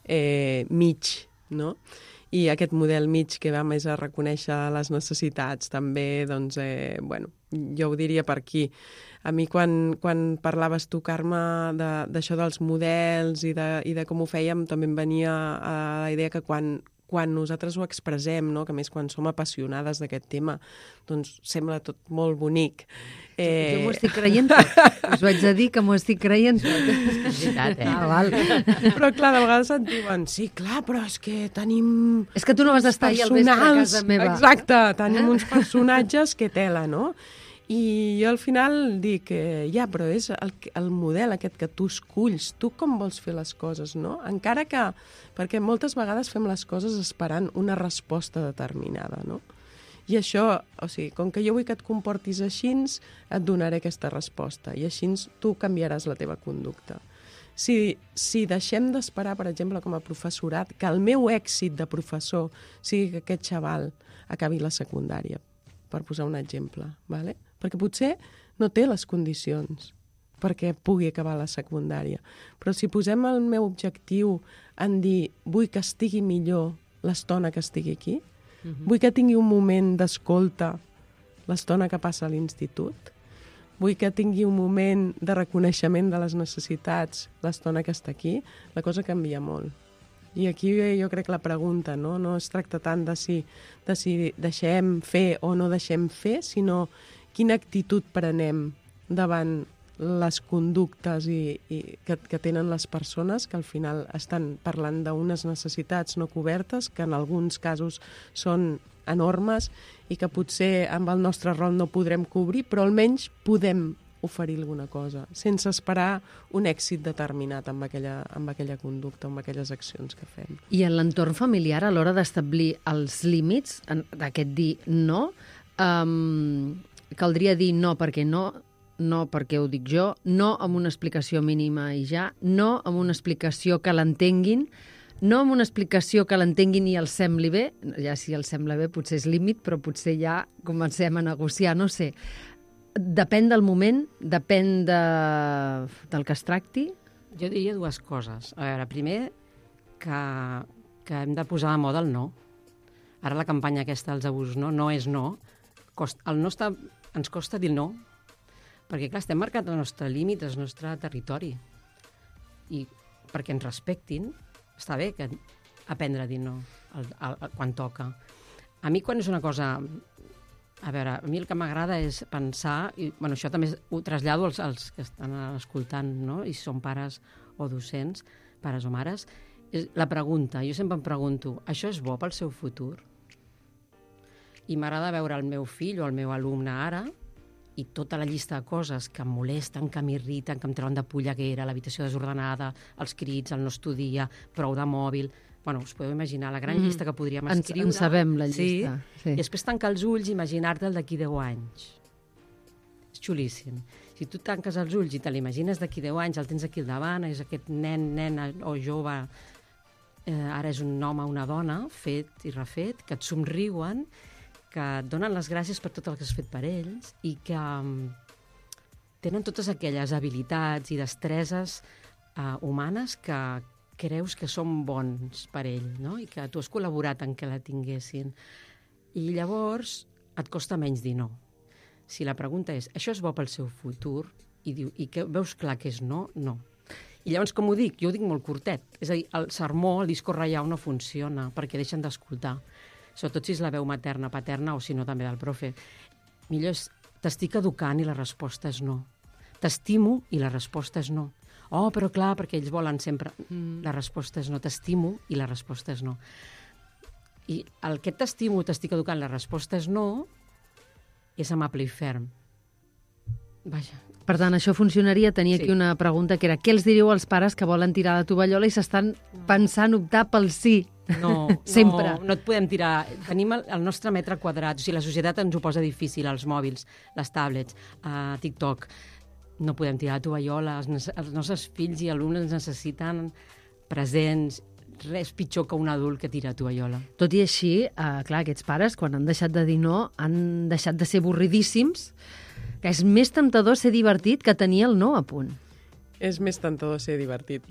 eh, mig, no? I aquest model mig que va més a reconèixer les necessitats també, doncs, eh, bueno, jo ho diria per aquí. A mi quan, quan parlaves tu, Carme, d'això de, dels models i de, i de com ho fèiem, també em venia a la idea que quan, quan nosaltres ho expressem, no? Que més quan som apassionades d'aquest tema, doncs sembla tot molt bonic. Eh... Jo m'ho estic creient tot. Us vaig a dir que m'ho estic creient tot. És veritat, eh? Ah, val. Però clar, de vegades et diuen, sí, clar, però és que tenim... És que tu no vas estar ahir al vespre a casa meva. Exacte, tenim uns personatges que tela, no? I jo al final dic, eh, ja, però és el, el model aquest que tu esculls, tu com vols fer les coses, no? Encara que... Perquè moltes vegades fem les coses esperant una resposta determinada, no? I això, o sigui, com que jo vull que et comportis així, et donaré aquesta resposta i així tu canviaràs la teva conducta. Si, si deixem d'esperar, per exemple, com a professorat, que el meu èxit de professor sigui que aquest xaval acabi la secundària, per posar un exemple, ¿vale? Perquè potser no té les condicions perquè pugui acabar la secundària. Però si posem el meu objectiu en dir vull que estigui millor l'estona que estigui aquí, uh-huh. vull que tingui un moment d'escolta l'estona que passa a l'institut, vull que tingui un moment de reconeixement de les necessitats l'estona que està aquí, la cosa canvia molt. I aquí jo crec que la pregunta, no, no es tracta tant de si, de si deixem fer o no deixem fer, sinó quina actitud prenem davant les conductes i, i que, que tenen les persones que al final estan parlant d'unes necessitats no cobertes que en alguns casos són enormes i que potser amb el nostre rol no podrem cobrir, però almenys podem oferir alguna cosa, sense esperar un èxit determinat amb aquella, amb aquella conducta, amb aquelles accions que fem. I en l'entorn familiar, a l'hora d'establir els límits d'aquest dir no, um, caldria dir no perquè no, no perquè ho dic jo, no amb una explicació mínima i ja, no amb una explicació que l'entenguin, no amb una explicació que l'entenguin i els sembli bé, ja si els sembla bé potser és límit, però potser ja comencem a negociar, no sé. Depèn del moment, depèn de, del que es tracti? Jo diria dues coses. A veure, primer, que, que hem de posar de moda el no. Ara la campanya aquesta dels abusos no, no és no. Cost, el no està, ens costa dir no, perquè clar, estem marcant el nostre límit, el nostre territori. I perquè ens respectin, està bé que aprendre a dir no el, el, el, quan toca. A mi quan és una cosa... A veure, a mi el que m'agrada és pensar, i bueno, això també ho trasllado als, als que estan escoltant, no? I són pares o docents, pares o mares, és la pregunta, jo sempre em pregunto, això és bo pel seu futur? I m'agrada veure el meu fill o el meu alumne ara i tota la llista de coses que em molesten, que m'irriten, que em treuen de polleguera, l'habitació desordenada, els crits, el no estudia, prou de mòbil... Bueno, us podeu imaginar la gran llista que podríem escriure. En sabem la llista. Sí. I després tancar els ulls i imaginar-te'l d'aquí deu anys. És xulíssim. Si tu tanques els ulls i te l'imagines d'aquí deu anys, el tens aquí al davant, és aquest nen, nena o jove, eh, ara és un home o una dona, fet i refet, que et somriuen, que et donen les gràcies per tot el que has fet per ells i que um, tenen totes aquelles habilitats i destreses uh, humanes que creus que són bons per ell, no? I que tu has col·laborat en què la tinguessin. I llavors et costa menys dir no. Si la pregunta és, això és bo pel seu futur, i, diu, i que veus clar que és no, no. I llavors, com ho dic? Jo ho dic molt curtet. És a dir, el sermó, el discurs reial no funciona perquè deixen d'escoltar. Sobretot si és la veu materna, paterna, o si no també del profe. Millor és, t'estic educant i la resposta és no. T'estimo i la resposta és no. Oh, però clar, perquè ells volen sempre... Mm. La resposta és no. T'estimo i la resposta és no. I el que t'estimo, t'estic educant, la resposta és no, és amable i ferm. Vaja. Per tant, això funcionaria. Tenia sí. aquí una pregunta que era què els diríeu als pares que volen tirar la tovallola i s'estan pensant optar pel sí? No, sempre. No, no et podem tirar. Tenim el, el nostre metre quadrat. O sigui, la societat ens ho posa difícil, els mòbils, les tablets, uh, TikTok. No podem tirar la tovallola. Els, els nostres fills i alumnes necessiten presents. Res pitjor que un adult que tira tovallola. Tot i així, uh, clar, aquests pares, quan han deixat de dir no, han deixat de ser avorridíssims, que és més temptador ser divertit que tenir el no a punt. És més temptador ser divertit.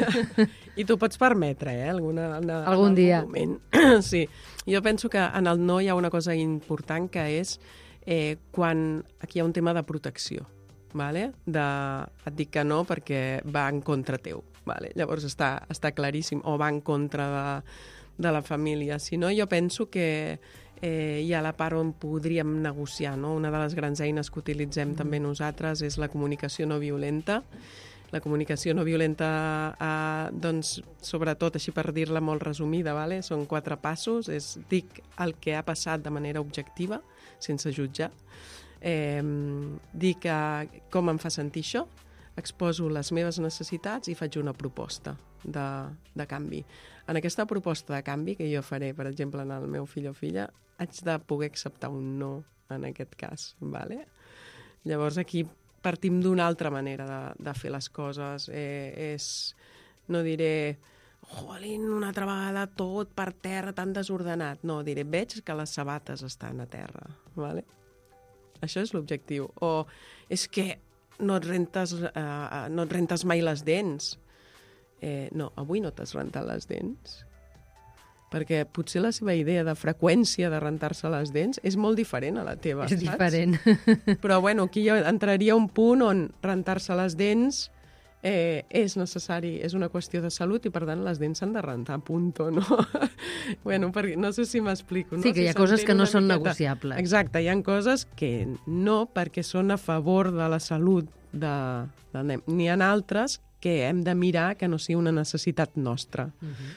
I t'ho pots permetre, eh? Alguna, en, Algun en dia. Moment. Sí. Jo penso que en el no hi ha una cosa important que és eh, quan aquí hi ha un tema de protecció. Vale? De, et dic que no perquè va en contra teu. Vale? Llavors està, està claríssim. O va en contra de, de la família. Si no, jo penso que eh, hi ha la part on podríem negociar. No? Una de les grans eines que utilitzem mm. també nosaltres és la comunicació no violenta. La comunicació no violenta, eh, doncs, sobretot, així per dir-la molt resumida, vale? Són quatre passos. És, dic el que ha passat de manera objectiva, sense jutjar. Eh, dic eh, com em fa sentir això, exposo les meves necessitats i faig una proposta de, de canvi. En aquesta proposta de canvi que jo faré, per exemple, en el meu fill o filla, haig de poder acceptar un no en aquest cas. Vale? Llavors aquí partim d'una altra manera de, de fer les coses. Eh, és, no diré, jolín, una altra vegada tot per terra, tan desordenat. No, diré, veig que les sabates estan a terra. Vale? Això és l'objectiu. O és que no et rentes, uh, no et rentes mai les dents. Eh, no, avui no t'has rentat les dents. Perquè potser la seva idea de freqüència de rentar-se les dents és molt diferent a la teva, és saps? diferent. Però bueno, aquí entraria un punt on rentar-se les dents eh, és necessari, és una qüestió de salut i per tant les dents s'han de rentar, punto, no? Bueno, perquè, no sé si m'explico. No? Sí, que hi ha si coses que no són miqueta... negociables. Exacte, hi ha coses que no perquè són a favor de la salut de, de... N'hi ha altres que hem de mirar que no sigui una necessitat nostra. Uh-huh.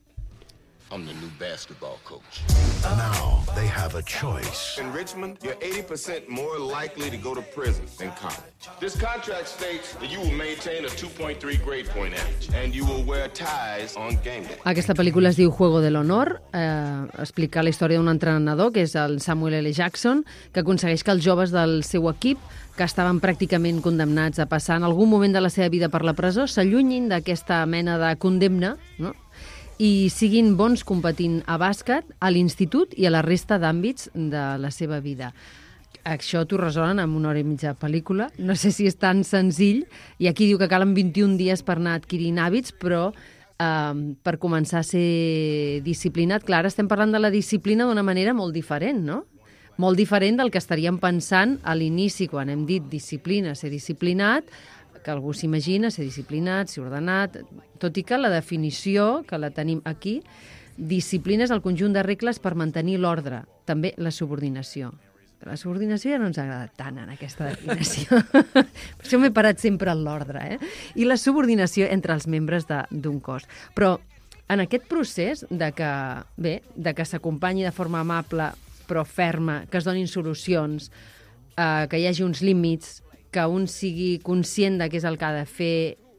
I'm the new basketball coach. Now they have a choice. In Richmond, you're eighty percent more likely to go to prison than college. This contract states that you will maintain a two point three grade point average and you will wear ties on game day. Aquesta pel·lícula es diu Juego del Honor, eh, explica la història d'un entrenador, que és el Samuel L. Jackson, que aconsegueix que els joves del seu equip, que estaven pràcticament condemnats a passar en algun moment de la seva vida per la presó, s'allunyin d'aquesta mena de condemna, no?, i siguin bons competint a bàsquet, a l'institut i a la resta d'àmbits de la seva vida. Això t'ho resolen amb una hora i mitja de pel·lícula. No sé si és tan senzill. I aquí diu que calen vint-i-un dies per anar adquirint hàbits, però eh, per començar a ser disciplinat, clar, estem parlant de la disciplina d'una manera molt diferent, no? Molt diferent del que estaríem pensant a l'inici, quan hem dit disciplina, ser disciplinat, que algú s'imagina, ser disciplinat, ser ordenat, tot i que la definició, que la tenim aquí, disciplina és el conjunt de regles per mantenir l'ordre, també la subordinació. La subordinació ja no ens ha agradat tant en aquesta definició. Per això m'he parat sempre en l'ordre, eh? I la subordinació entre els membres d'un cos. Però en aquest procés de que, bé, de que s'acompanyi de forma amable però ferma, que es donin solucions, uh, que hi hagi uns límits, que un sigui conscient de què és el que ha de fer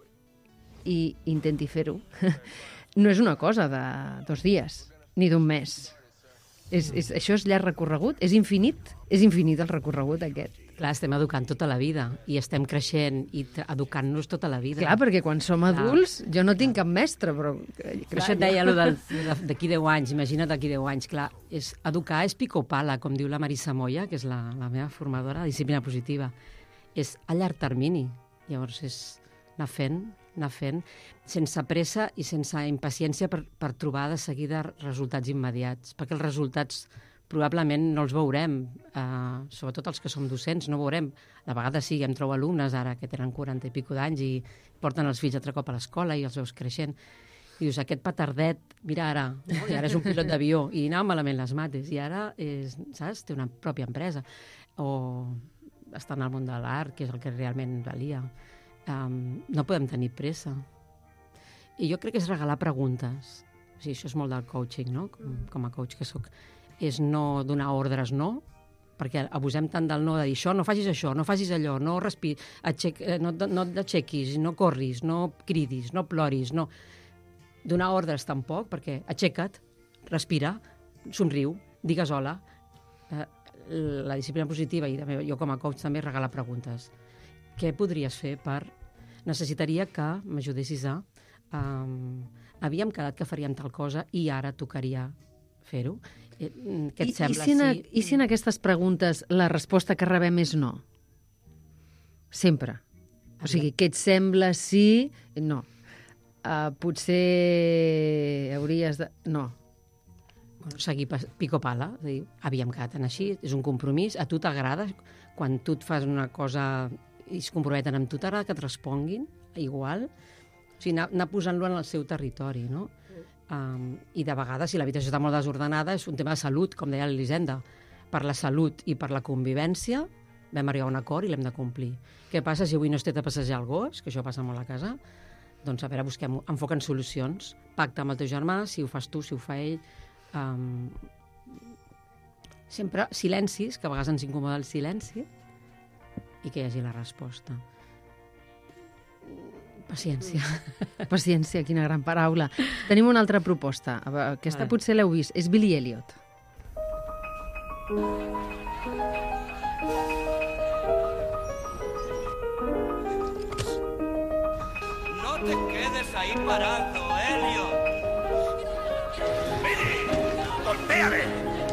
i intenti fer-ho, no és una cosa de dos dies, ni d'un mes. És, és, això és llarg recorregut, és infinit, és infinit el recorregut aquest. Clar, estem educant tota la vida i estem creixent i educant-nos tota la vida. Clar, perquè quan som adults, clar, jo no tinc cap mestre, però... Clar, això et deia, allò del, d'aquí deu anys, imagina't d'aquí deu anys, clar, és, educar és pico pala, com diu la Marisa Moya, que és la, la meva formadora de disciplina positiva. És a llarg termini, llavors és anar fent, anar fent, sense pressa i sense impaciència per, per trobar de seguida resultats immediats, perquè els resultats probablement no els veurem, eh, sobretot els que som docents, no veurem. De vegades sí, em trobo alumnes ara que tenen quaranta i pico d'anys i porten els fills altre cop a l'escola i els veus creixent. I dius, aquest petardet, mira ara, no? I ara és un pilot d'avió, i anava malament les mates, i ara, és, saps, té una pròpia empresa. O està en el món de l'art, que és el que realment valia. Um, no podem tenir pressa. I jo crec que és regalar preguntes. O sigui, això és molt del coaching, no? Com, com a coach que sóc. És no donar ordres, no? Perquè abusem tant del no de dir això, no facis això, no facis allò, no respir, aixec, no, no t'aixequis, no corris, no cridis, no ploris, no... Donar ordres tampoc, perquè aixeca't, respira, somriu, digues hola. Eh, la disciplina positiva i també, jo com a coach també regala preguntes. Què podries fer per... Necessitaria que m'ajudessis a... Um, havíem quedat que faríem tal cosa i ara tocaria fer-ho. Eh, què et I, sembla? I si, en, si... I si en aquestes preguntes la resposta que rebem és no? Sempre. O sigui, què et sembla si... No. Uh, potser hauries de... No. Bueno, seguir pico pala, és a dir, havíem quedat en així, és un compromís, a tu t'agrada, quan tu et fas una cosa i es comprometen amb tu, t'agrada que et responguin, igual, o sigui, anar, anar posant-lo en el seu territori, no? Um, I de vegades, si l'habitació està molt desordenada, és un tema de salut, com deia l'Elisenda. Per la salut i per la convivència vam arribar a un acord i l'hem de complir. Què passa si avui no es té de passejar el gos, que això passa molt a casa? Doncs a veure, busquem, enfoquen solucions. Pacta amb el teu germà, si ho fas tu, si ho fa ell. Um, sempre silencis, que a vegades ens incomoda el silenci, i que hi hagi la resposta. Paciència. Paciència, quina gran paraula. Tenim una altra proposta. Aquesta potser l'heu vist. És Billy Elliot. No te quedes ahí parado, Elliot. Billy, golpéame.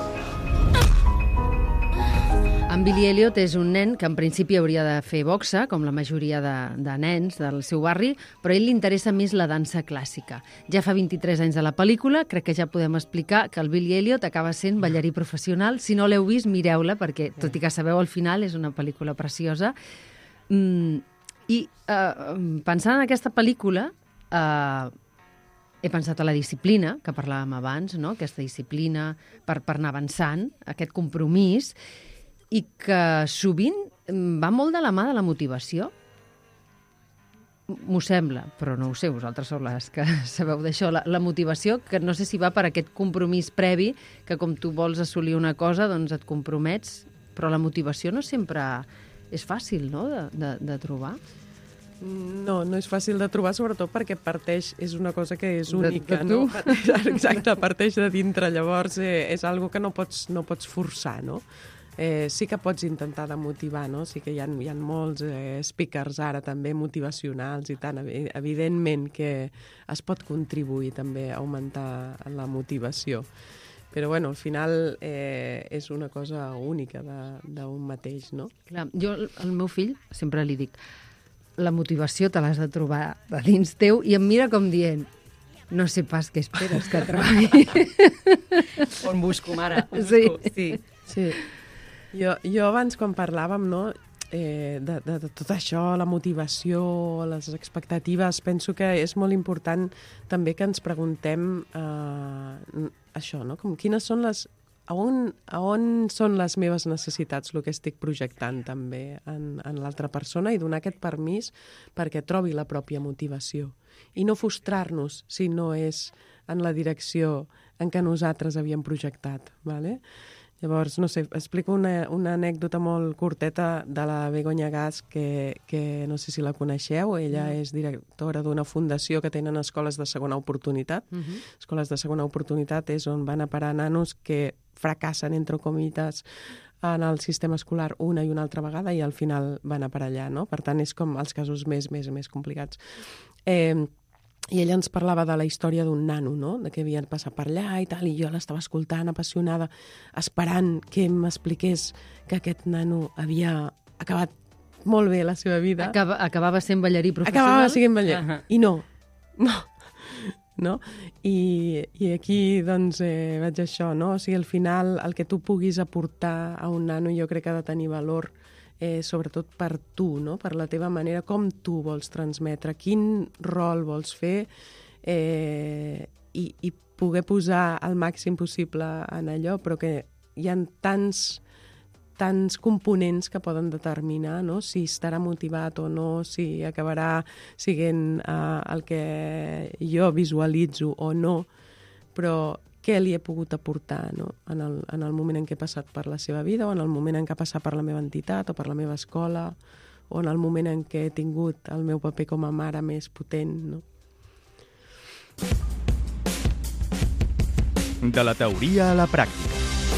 En Billy Elliot és un nen que en principi hauria de fer boxa, com la majoria de, de nens del seu barri, però a ell li interessa més la dansa clàssica. Ja fa vint-i-tres anys de la pel·lícula, crec que ja podem explicar que el Billy Elliot acaba sent ballarí professional. Si no l'heu vist, mireu-la, perquè, tot i que sabeu al final, és una pel·lícula preciosa. Mm, I eh, pensant en aquesta pel·lícula, eh, he pensat a la disciplina, que parlàvem abans, no? Aquesta disciplina per, per anar avançant, aquest compromís, i que sovint va molt de la mà de la motivació. M'ho sembla, però no ho sé, vosaltres sou les que sabeu d'això. La, la motivació, que no sé si va per aquest compromís previ, que com tu vols assolir una cosa, doncs et compromets, però la motivació no sempre és fàcil, no?, de, de, de trobar. No, no és fàcil de trobar, sobretot perquè parteix, és una cosa que és única, de, de tu. no? Parteix, exacte, parteix de dintre, llavors eh, és algo que no pots, no pots forçar, no? Eh, sí que pots intentar de motivar, no? Sí que hi ha, hi ha molts eh, speakers ara també motivacionals i tant, evidentment que es pot contribuir també a augmentar la motivació. Però, bueno, al final eh, és una cosa única d'un mateix, no? Clar, jo al meu fill sempre li dic, la motivació te l'has de trobar de dins teu, i em mira com dient, no sé pas què esperes que trobi. On busco, mare? On Sí. busco? Sí. Sí. Jo, jo abans, quan parlàvem, no, eh, de, de, de tot això, la motivació, les expectatives, penso que és molt important també que ens preguntem eh, això, no? Com, quines són les... A on, a on són les meves necessitats, el que estic projectant també en, en l'altra persona, i donar aquest permís perquè trobi la pròpia motivació. I no frustrar-nos si no és en la direcció en què nosaltres havíem projectat, ¿vale? Llavors, no sé, explico una, una anècdota molt curteta de la Begoña Gas, que, que no sé si la coneixeu. Ella mm. és directora d'una fundació que tenen escoles de segona oportunitat. Mm-hmm. Escoles de segona oportunitat és on van a parar nanos que fracassen, entre comites, en el sistema escolar una i una altra vegada i al final van a parar allà, no? Per tant, és com els casos més, més, més complicats. Eh, I ella ens parlava de la història d'un nano, no? De que havien passat per allà i tal, i jo l'estava escoltant apassionada, esperant que m'expliqués que aquest nano havia acabat molt bé la seva vida. Acaba, acabava sent ballarí professional? Acabava sent ballarí. Uh-huh. I no, no, no? I, i aquí, doncs, eh, vaig això, no? O sigui, al final, el que tu puguis aportar a un nano jo crec que ha de tenir valor, Eh, sobretot per tu, no? Per la teva manera, com tu vols transmetre, quin rol vols fer eh, i, i poder posar el màxim possible en allò, però que hi ha tants, tants components que poden determinar, no? Si estarà motivat o no, si acabarà sent eh, el que jo visualitzo o no, però què li he pogut aportar, no? en, el, en el moment en què he passat per la seva vida o en el moment en què ha passat per la meva entitat o per la meva escola o en el moment en què he tingut el meu paper com a mare més potent. No? De la teoria a la pràctica.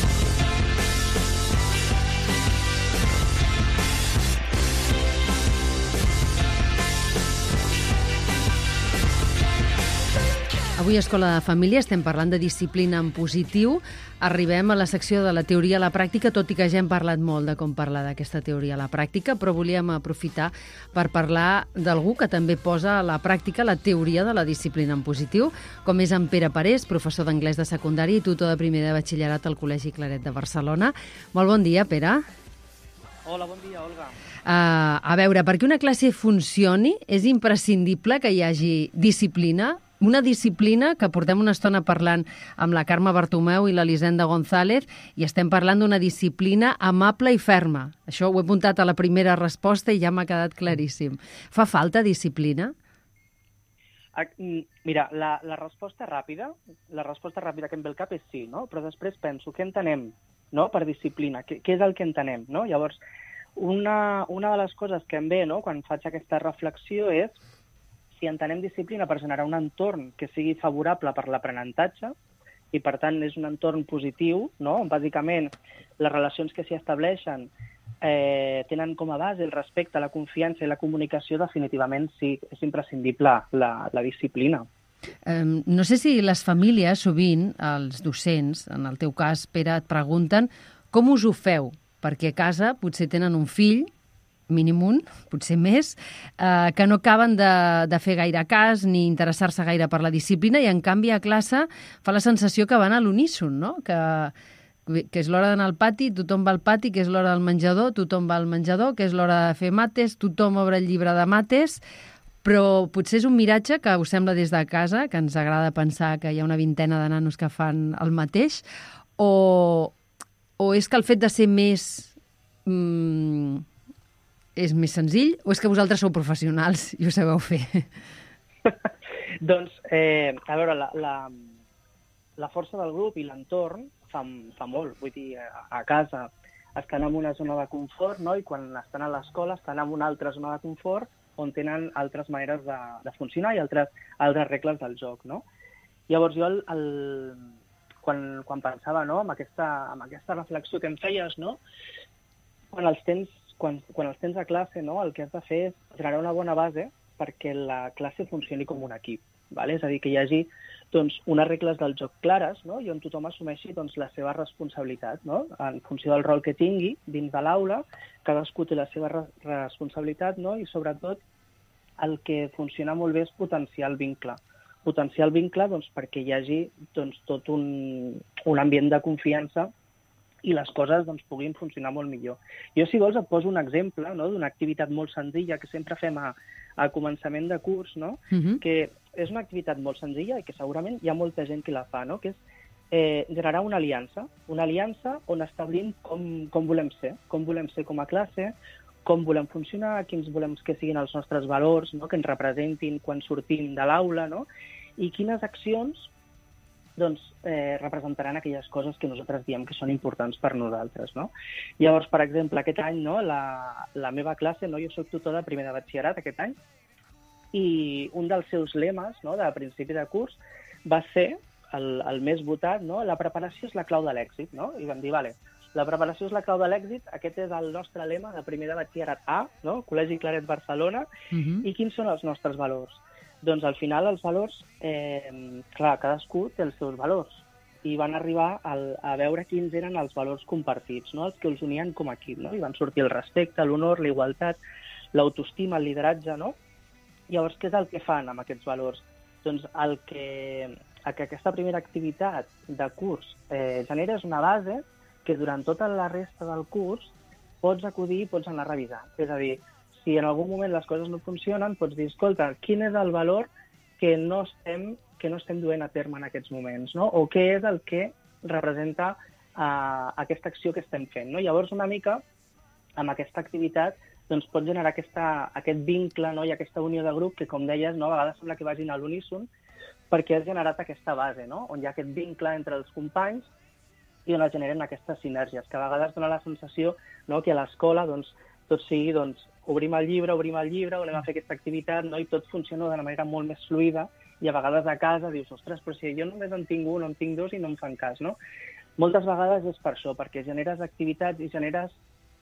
Avui a Escola de Família estem parlant de disciplina en positiu. Arribem a la secció de la teoria a la pràctica, tot i que ja hem parlat molt de com parlar d'aquesta teoria a la pràctica, però volíem aprofitar per parlar d'algú que també posa a la pràctica la teoria de la disciplina en positiu, com és en Pere Parés, professor d'anglès de secundària i tutor de primer de batxillerat al Col·legi Claret de Barcelona. Molt bon dia, Pere. Hola, bon dia, Olga. Uh, a veure, perquè una classe funcioni és imprescindible que hi hagi disciplina, una disciplina que portem una estona parlant amb la Carme Bartomeu i l'Elisenda González i estem parlant d'una disciplina amable i ferma. Això ho he apuntat a la primera resposta i ja m'ha quedat claríssim. Fa falta disciplina? Mira, la, la resposta ràpida, la resposta ràpida que em ve al cap és sí, no? Però després penso, què entenem, no? Per disciplina? Què, què és el que entenem, no? Llavors, una, una de les coses que em ve, no? Quan faig aquesta reflexió és si entenem disciplina per generar un entorn que sigui favorable per l'aprenentatge i, per tant, és un entorn positiu, no? Bàsicament, les relacions que s'hi estableixen eh, tenen com a base el respecte, la confiança i la comunicació, definitivament sí, és imprescindible la, la disciplina. Um, no sé si les famílies, sovint, els docents, en el teu cas, Pere, et pregunten com us ho feu, perquè a casa potser tenen un fill, mínim un, potser més, eh, que no acaben de, de fer gaire cas ni interessar-se gaire per la disciplina i, en canvi, a classe fa la sensació que van a l'uníson, no? Que, que és l'hora d'anar al pati, tothom va al pati, que és l'hora del menjador, tothom va al menjador, que és l'hora de fer mates, tothom obre el llibre de mates, però potser és un miratge que us sembla des de casa, que ens agrada pensar que hi ha una vintena de nanos que fan el mateix, o, o és que el fet de ser més... Mm, és més senzill, o és que vosaltres sou professionals i ho sabeu fer? Doncs, eh, a veure, la, la, la força del grup i l'entorn fa, fa molt. Vull dir, a, a casa estan en una zona de confort, no? I quan estan a l'escola estan en una altra zona de confort on tenen altres maneres de, de funcionar i altres, altres regles del joc, no? Llavors, jo, el, el, quan, quan pensava, no?, amb aquesta, amb aquesta reflexió que em feies, no?, quan els tens Quan, quan els tens a classe, no, el que has de fer és generar una bona base perquè la classe funcioni com un equip. Vale? És a dir, que hi hagi doncs, unes regles del joc clares, no? I on tothom assumeixi doncs, la seva responsabilitat, no? En funció del rol que tingui dins de l'aula, cadascú té la seva re responsabilitat, no? I sobretot el que funciona molt bé és potenciar el vincle. Potenciar el vincle doncs, perquè hi hagi doncs, tot un, un ambient de confiança i les coses doncs, puguin funcionar molt millor. Jo, si vols, et poso un exemple, no?, d'una activitat molt senzilla que sempre fem a, a començament de curs, no?, uh-huh. que és una activitat molt senzilla i que segurament hi ha molta gent que la fa, no?, que és eh, generar una aliança, una aliança on establim com, com volem ser, com volem ser com a classe, com volem funcionar, quins volem que siguin els nostres valors, no?, que ens representin quan sortim de l'aula, no?, i quines accions doncs eh, representaran aquelles coses que nosaltres diem que són importants per nosaltres, no? Llavors, per exemple, aquest any, no, la, la meva classe, no, jo soc tutor de primer de batxillerat aquest any, i un dels seus lemes, no, de principi de curs va ser, el, el més votat, no, la preparació és la clau de l'èxit, no? I vam dir, vale, la preparació és la clau de l'èxit, aquest és el nostre lema de primer de batxillerat A, no? Col·legi Claret Barcelona, uh-huh. I quins són els nostres valors? Doncs al final els valors, eh, clar, cadascú té els seus valors i van arribar al, a veure quins eren els valors compartits, no? Els que els unien com a equip, no? I van sortir el respecte, l'honor, la igualtat, l'autoestima, el lideratge, no? Llavors, què és el que fan amb aquests valors? Doncs el que, el que aquesta primera activitat de curs eh, genera és una base que durant tota la resta del curs pots acudir i pots anar a revisar. És a dir, si en algun moment les coses no funcionen, pots dir, escolta, quin és el valor que no estem, que no estem duent a terme en aquests moments, no? O què és el que representa uh, aquesta acció que estem fent, no? Llavors, una mica, amb aquesta activitat, doncs pot generar aquesta, aquest vincle, no? I aquesta unió de grup que, com deies, no? A vegades sembla que vagin a l'uníson, perquè has generat aquesta base, no? On hi ha aquest vincle entre els companys i on es generen aquestes sinergies, que a vegades dona la sensació, no? Que a l'escola, doncs, tot sigui, doncs, obrim el llibre, obrim el llibre, anem a fer aquesta activitat, no? I tot funciona d'una manera molt més fluida, i a vegades a casa dius, ostres, però si jo només en tinc un, en tinc dos i no em fan cas, no? Moltes vegades és per això, perquè generes activitats i generes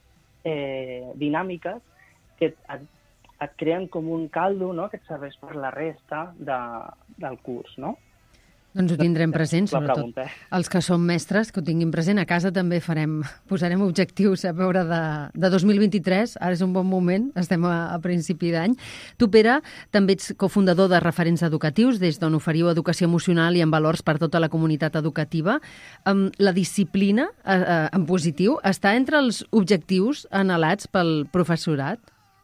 eh, dinàmiques que et, et creen com un caldo, no?, que et serveix per la resta de, del curs, no? Doncs ho tindrem present, sobretot pregunta, eh? Els que som mestres, que ho tinguin present. A casa també farem, posarem objectius a veure de, de dos mil vint-i-tres, ara és un bon moment, estem a, a principi d'any. Tu, Pere, també ets cofundador de Referents Educatius, des d'on oferiu educació emocional i en valors per tota la comunitat educativa. Um, la disciplina, eh, eh, en positiu, està entre els objectius anhelats pel professorat?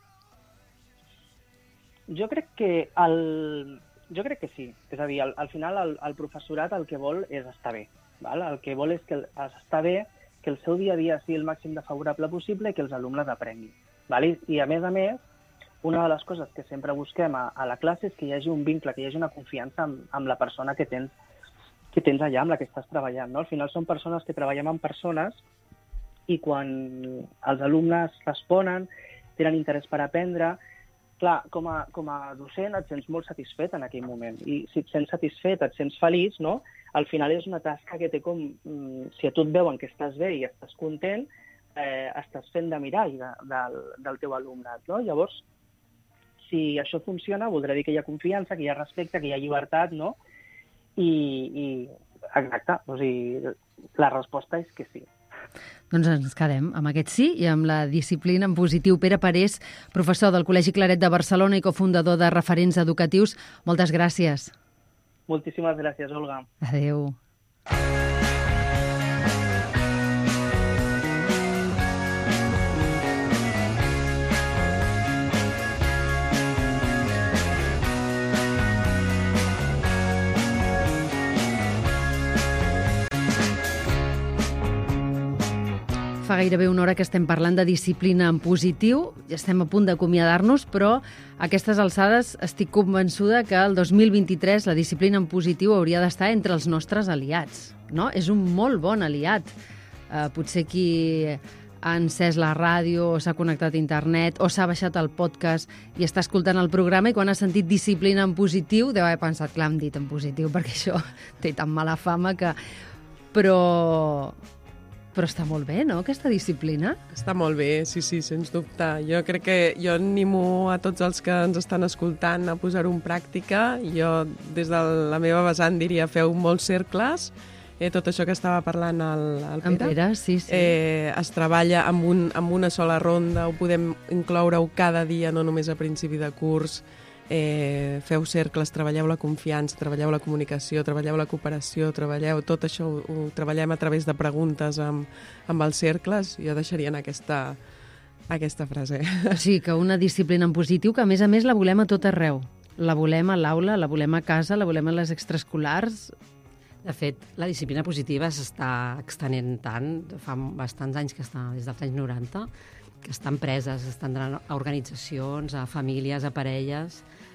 Jo crec que el... Jo crec que sí. És a dir, al, al final el, el professorat el que vol és estar bé. Val? El que vol és que el, estar bé, que el seu dia a dia sigui el màxim de favorable possible i que els alumnes aprenguin. Val? I, I a més a més, una de les coses que sempre busquem a, a la classe és que hi hagi un vincle, que hi hagi una confiança amb, amb la persona que tens, que tens allà, amb la que estàs treballant. No? Al final són persones que treballem amb persones i quan els alumnes responen, tenen interès per aprendre, clar, com a, com a docent et sents molt satisfet en aquell moment. I si et sents satisfet, et sents feliç, no? Al final és una tasca que té com... Si a tu et veuen que estàs bé i estàs content, eh, estàs fent de mirall de, del, del teu alumnat, no? Llavors, si això funciona, voldrà dir que hi ha confiança, que hi ha respecte, que hi ha llibertat, no? I, i exacte, o sigui, la resposta és que sí. Doncs ens quedem amb aquest sí i amb la disciplina en positiu. Pere Parés, professor del Col·legi Claret de Barcelona i cofundador de Referents Educatius, moltes gràcies. Moltíssimes gràcies, Olga. Adéu. Fa gairebé una hora que estem parlant de disciplina en positiu, ja estem a punt d'acomiadar-nos, però a aquestes alçades estic convençuda que el dos mil vint-i-tres la disciplina en positiu hauria d'estar entre els nostres aliats, no? És un molt bon aliat. Uh, potser qui ha encès la ràdio o s'ha connectat a internet o s'ha baixat el podcast i està escoltant el programa i quan ha sentit disciplina en positiu deu haver pensat, clar, hem dit en positiu perquè això té tan mala fama que... Però... Però està molt bé, no?, aquesta disciplina? Està molt bé, sí, sí, sens dubte. Jo crec que jo animo a tots els que ens estan escoltant a posar-ho en pràctica. Jo, des de la meva vessant, diria, feu molts cercles. Eh, tot això que estava parlant el, el Pere. En Pere, sí, sí. Eh, es treballa amb, un, amb una sola ronda, ho podem incloure-ho cada dia, no només a principi de curs. Eh, feu cercles, treballeu la confiança, treballeu la comunicació, treballeu la cooperació, treballeu tot això, ho, ho treballem a través de preguntes amb, amb els cercles. Jo deixaria en aquesta, aquesta frase. O sigui, que una disciplina en positiu que a més a més la volem a tot arreu. La volem a l'aula, la volem a casa, la volem a les extraescolars. De fet, la disciplina positiva s'està extenent tant, fa bastants anys que està, des dels anys noranta, que estan preses, estan a organitzacions, a famílies, a parelles.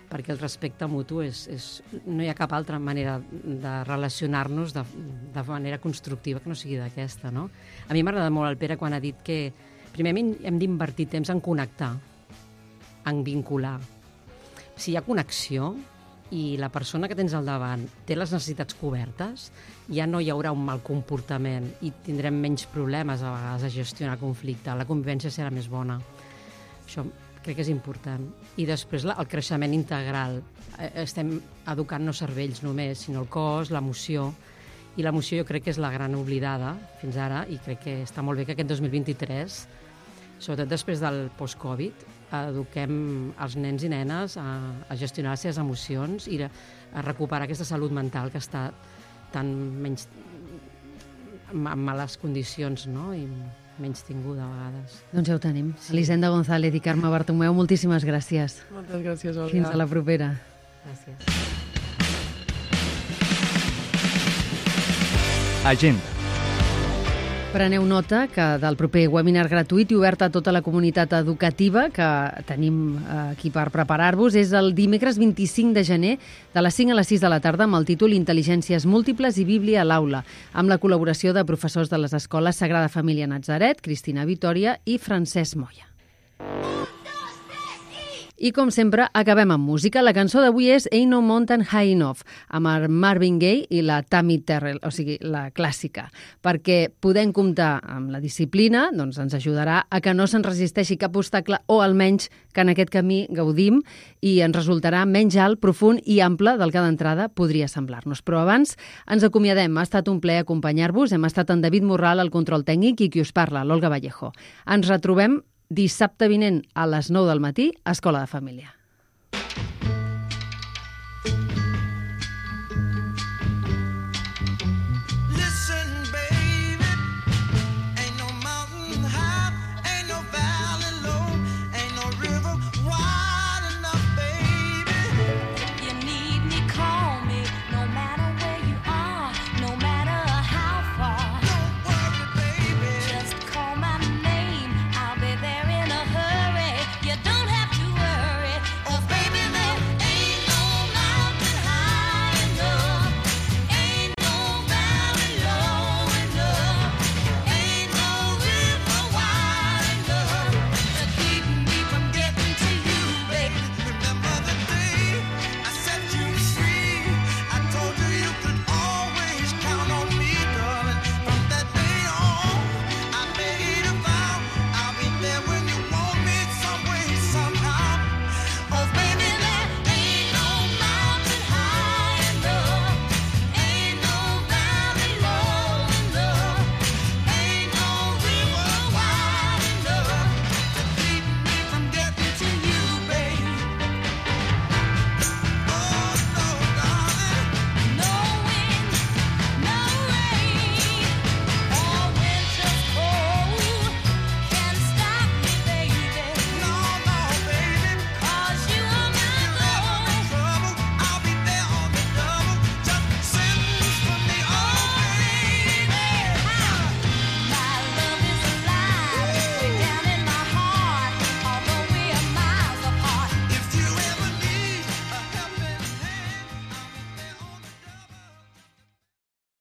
perquè el respecte mutu és, és... no hi ha cap altra manera de relacionar-nos de, de manera constructiva que no sigui d'aquesta, no? A mi m'ha agradat molt el Pere quan ha dit que primerament hem d'invertir temps en connectar, en vincular. Si hi ha connexió i la persona que tens al davant té les necessitats cobertes, ja no hi haurà un mal comportament i tindrem menys problemes a vegades a gestionar conflicte. La convivència serà més bona. Això crec que és important. I després la, el creixement integral. Estem educant no cervells només, sinó el cos, l'emoció. I l'emoció jo crec que és la gran oblidada fins ara i crec que està molt bé que aquest dos mil vint-i-tres, sobretot després del post-Covid, eduquem els nens i nenes a, a gestionar les seves emocions i a, a recuperar aquesta salut mental que està tan menys en males condicions, no? I menys tinguda a vegades. Doncs ja ho tenim. Sí. Elisenda González i Carme Bartomeu, moltíssimes gràcies. Moltes gràcies, Olga. Fins a la propera. Gràcies. Agenda. Preneu nota que del proper webinar gratuït i obert a tota la comunitat educativa que tenim aquí per preparar-vos és el dimecres vint-i-cinc de gener de les cinc a les sis de la tarda amb el títol Intel·ligències múltiples i Bíblia a l'aula, amb la col·laboració de professors de les escoles Sagrada Família Natzaret, Cristina Vitòria i Francesc Moya. I, com sempre, acabem amb música. La cançó d'avui és Ain't No Mountain High Enough, amb el Marvin Gaye i la Tammy Terrell, o sigui, la clàssica. Perquè podem comptar amb la disciplina, doncs ens ajudarà a que no se'n resisteixi cap obstacle o almenys que en aquest camí gaudim i ens resultarà menys alt, profund i ample del que d'entrada podria semblar-nos. Però abans ens acomiadem. Ha estat un plaer acompanyar-vos. Hem estat en David Morral, al control tècnic, i qui us parla, l'Olga Vallejo. Ens retrobem dissabte vinent a les nou del matí a Escola de Família.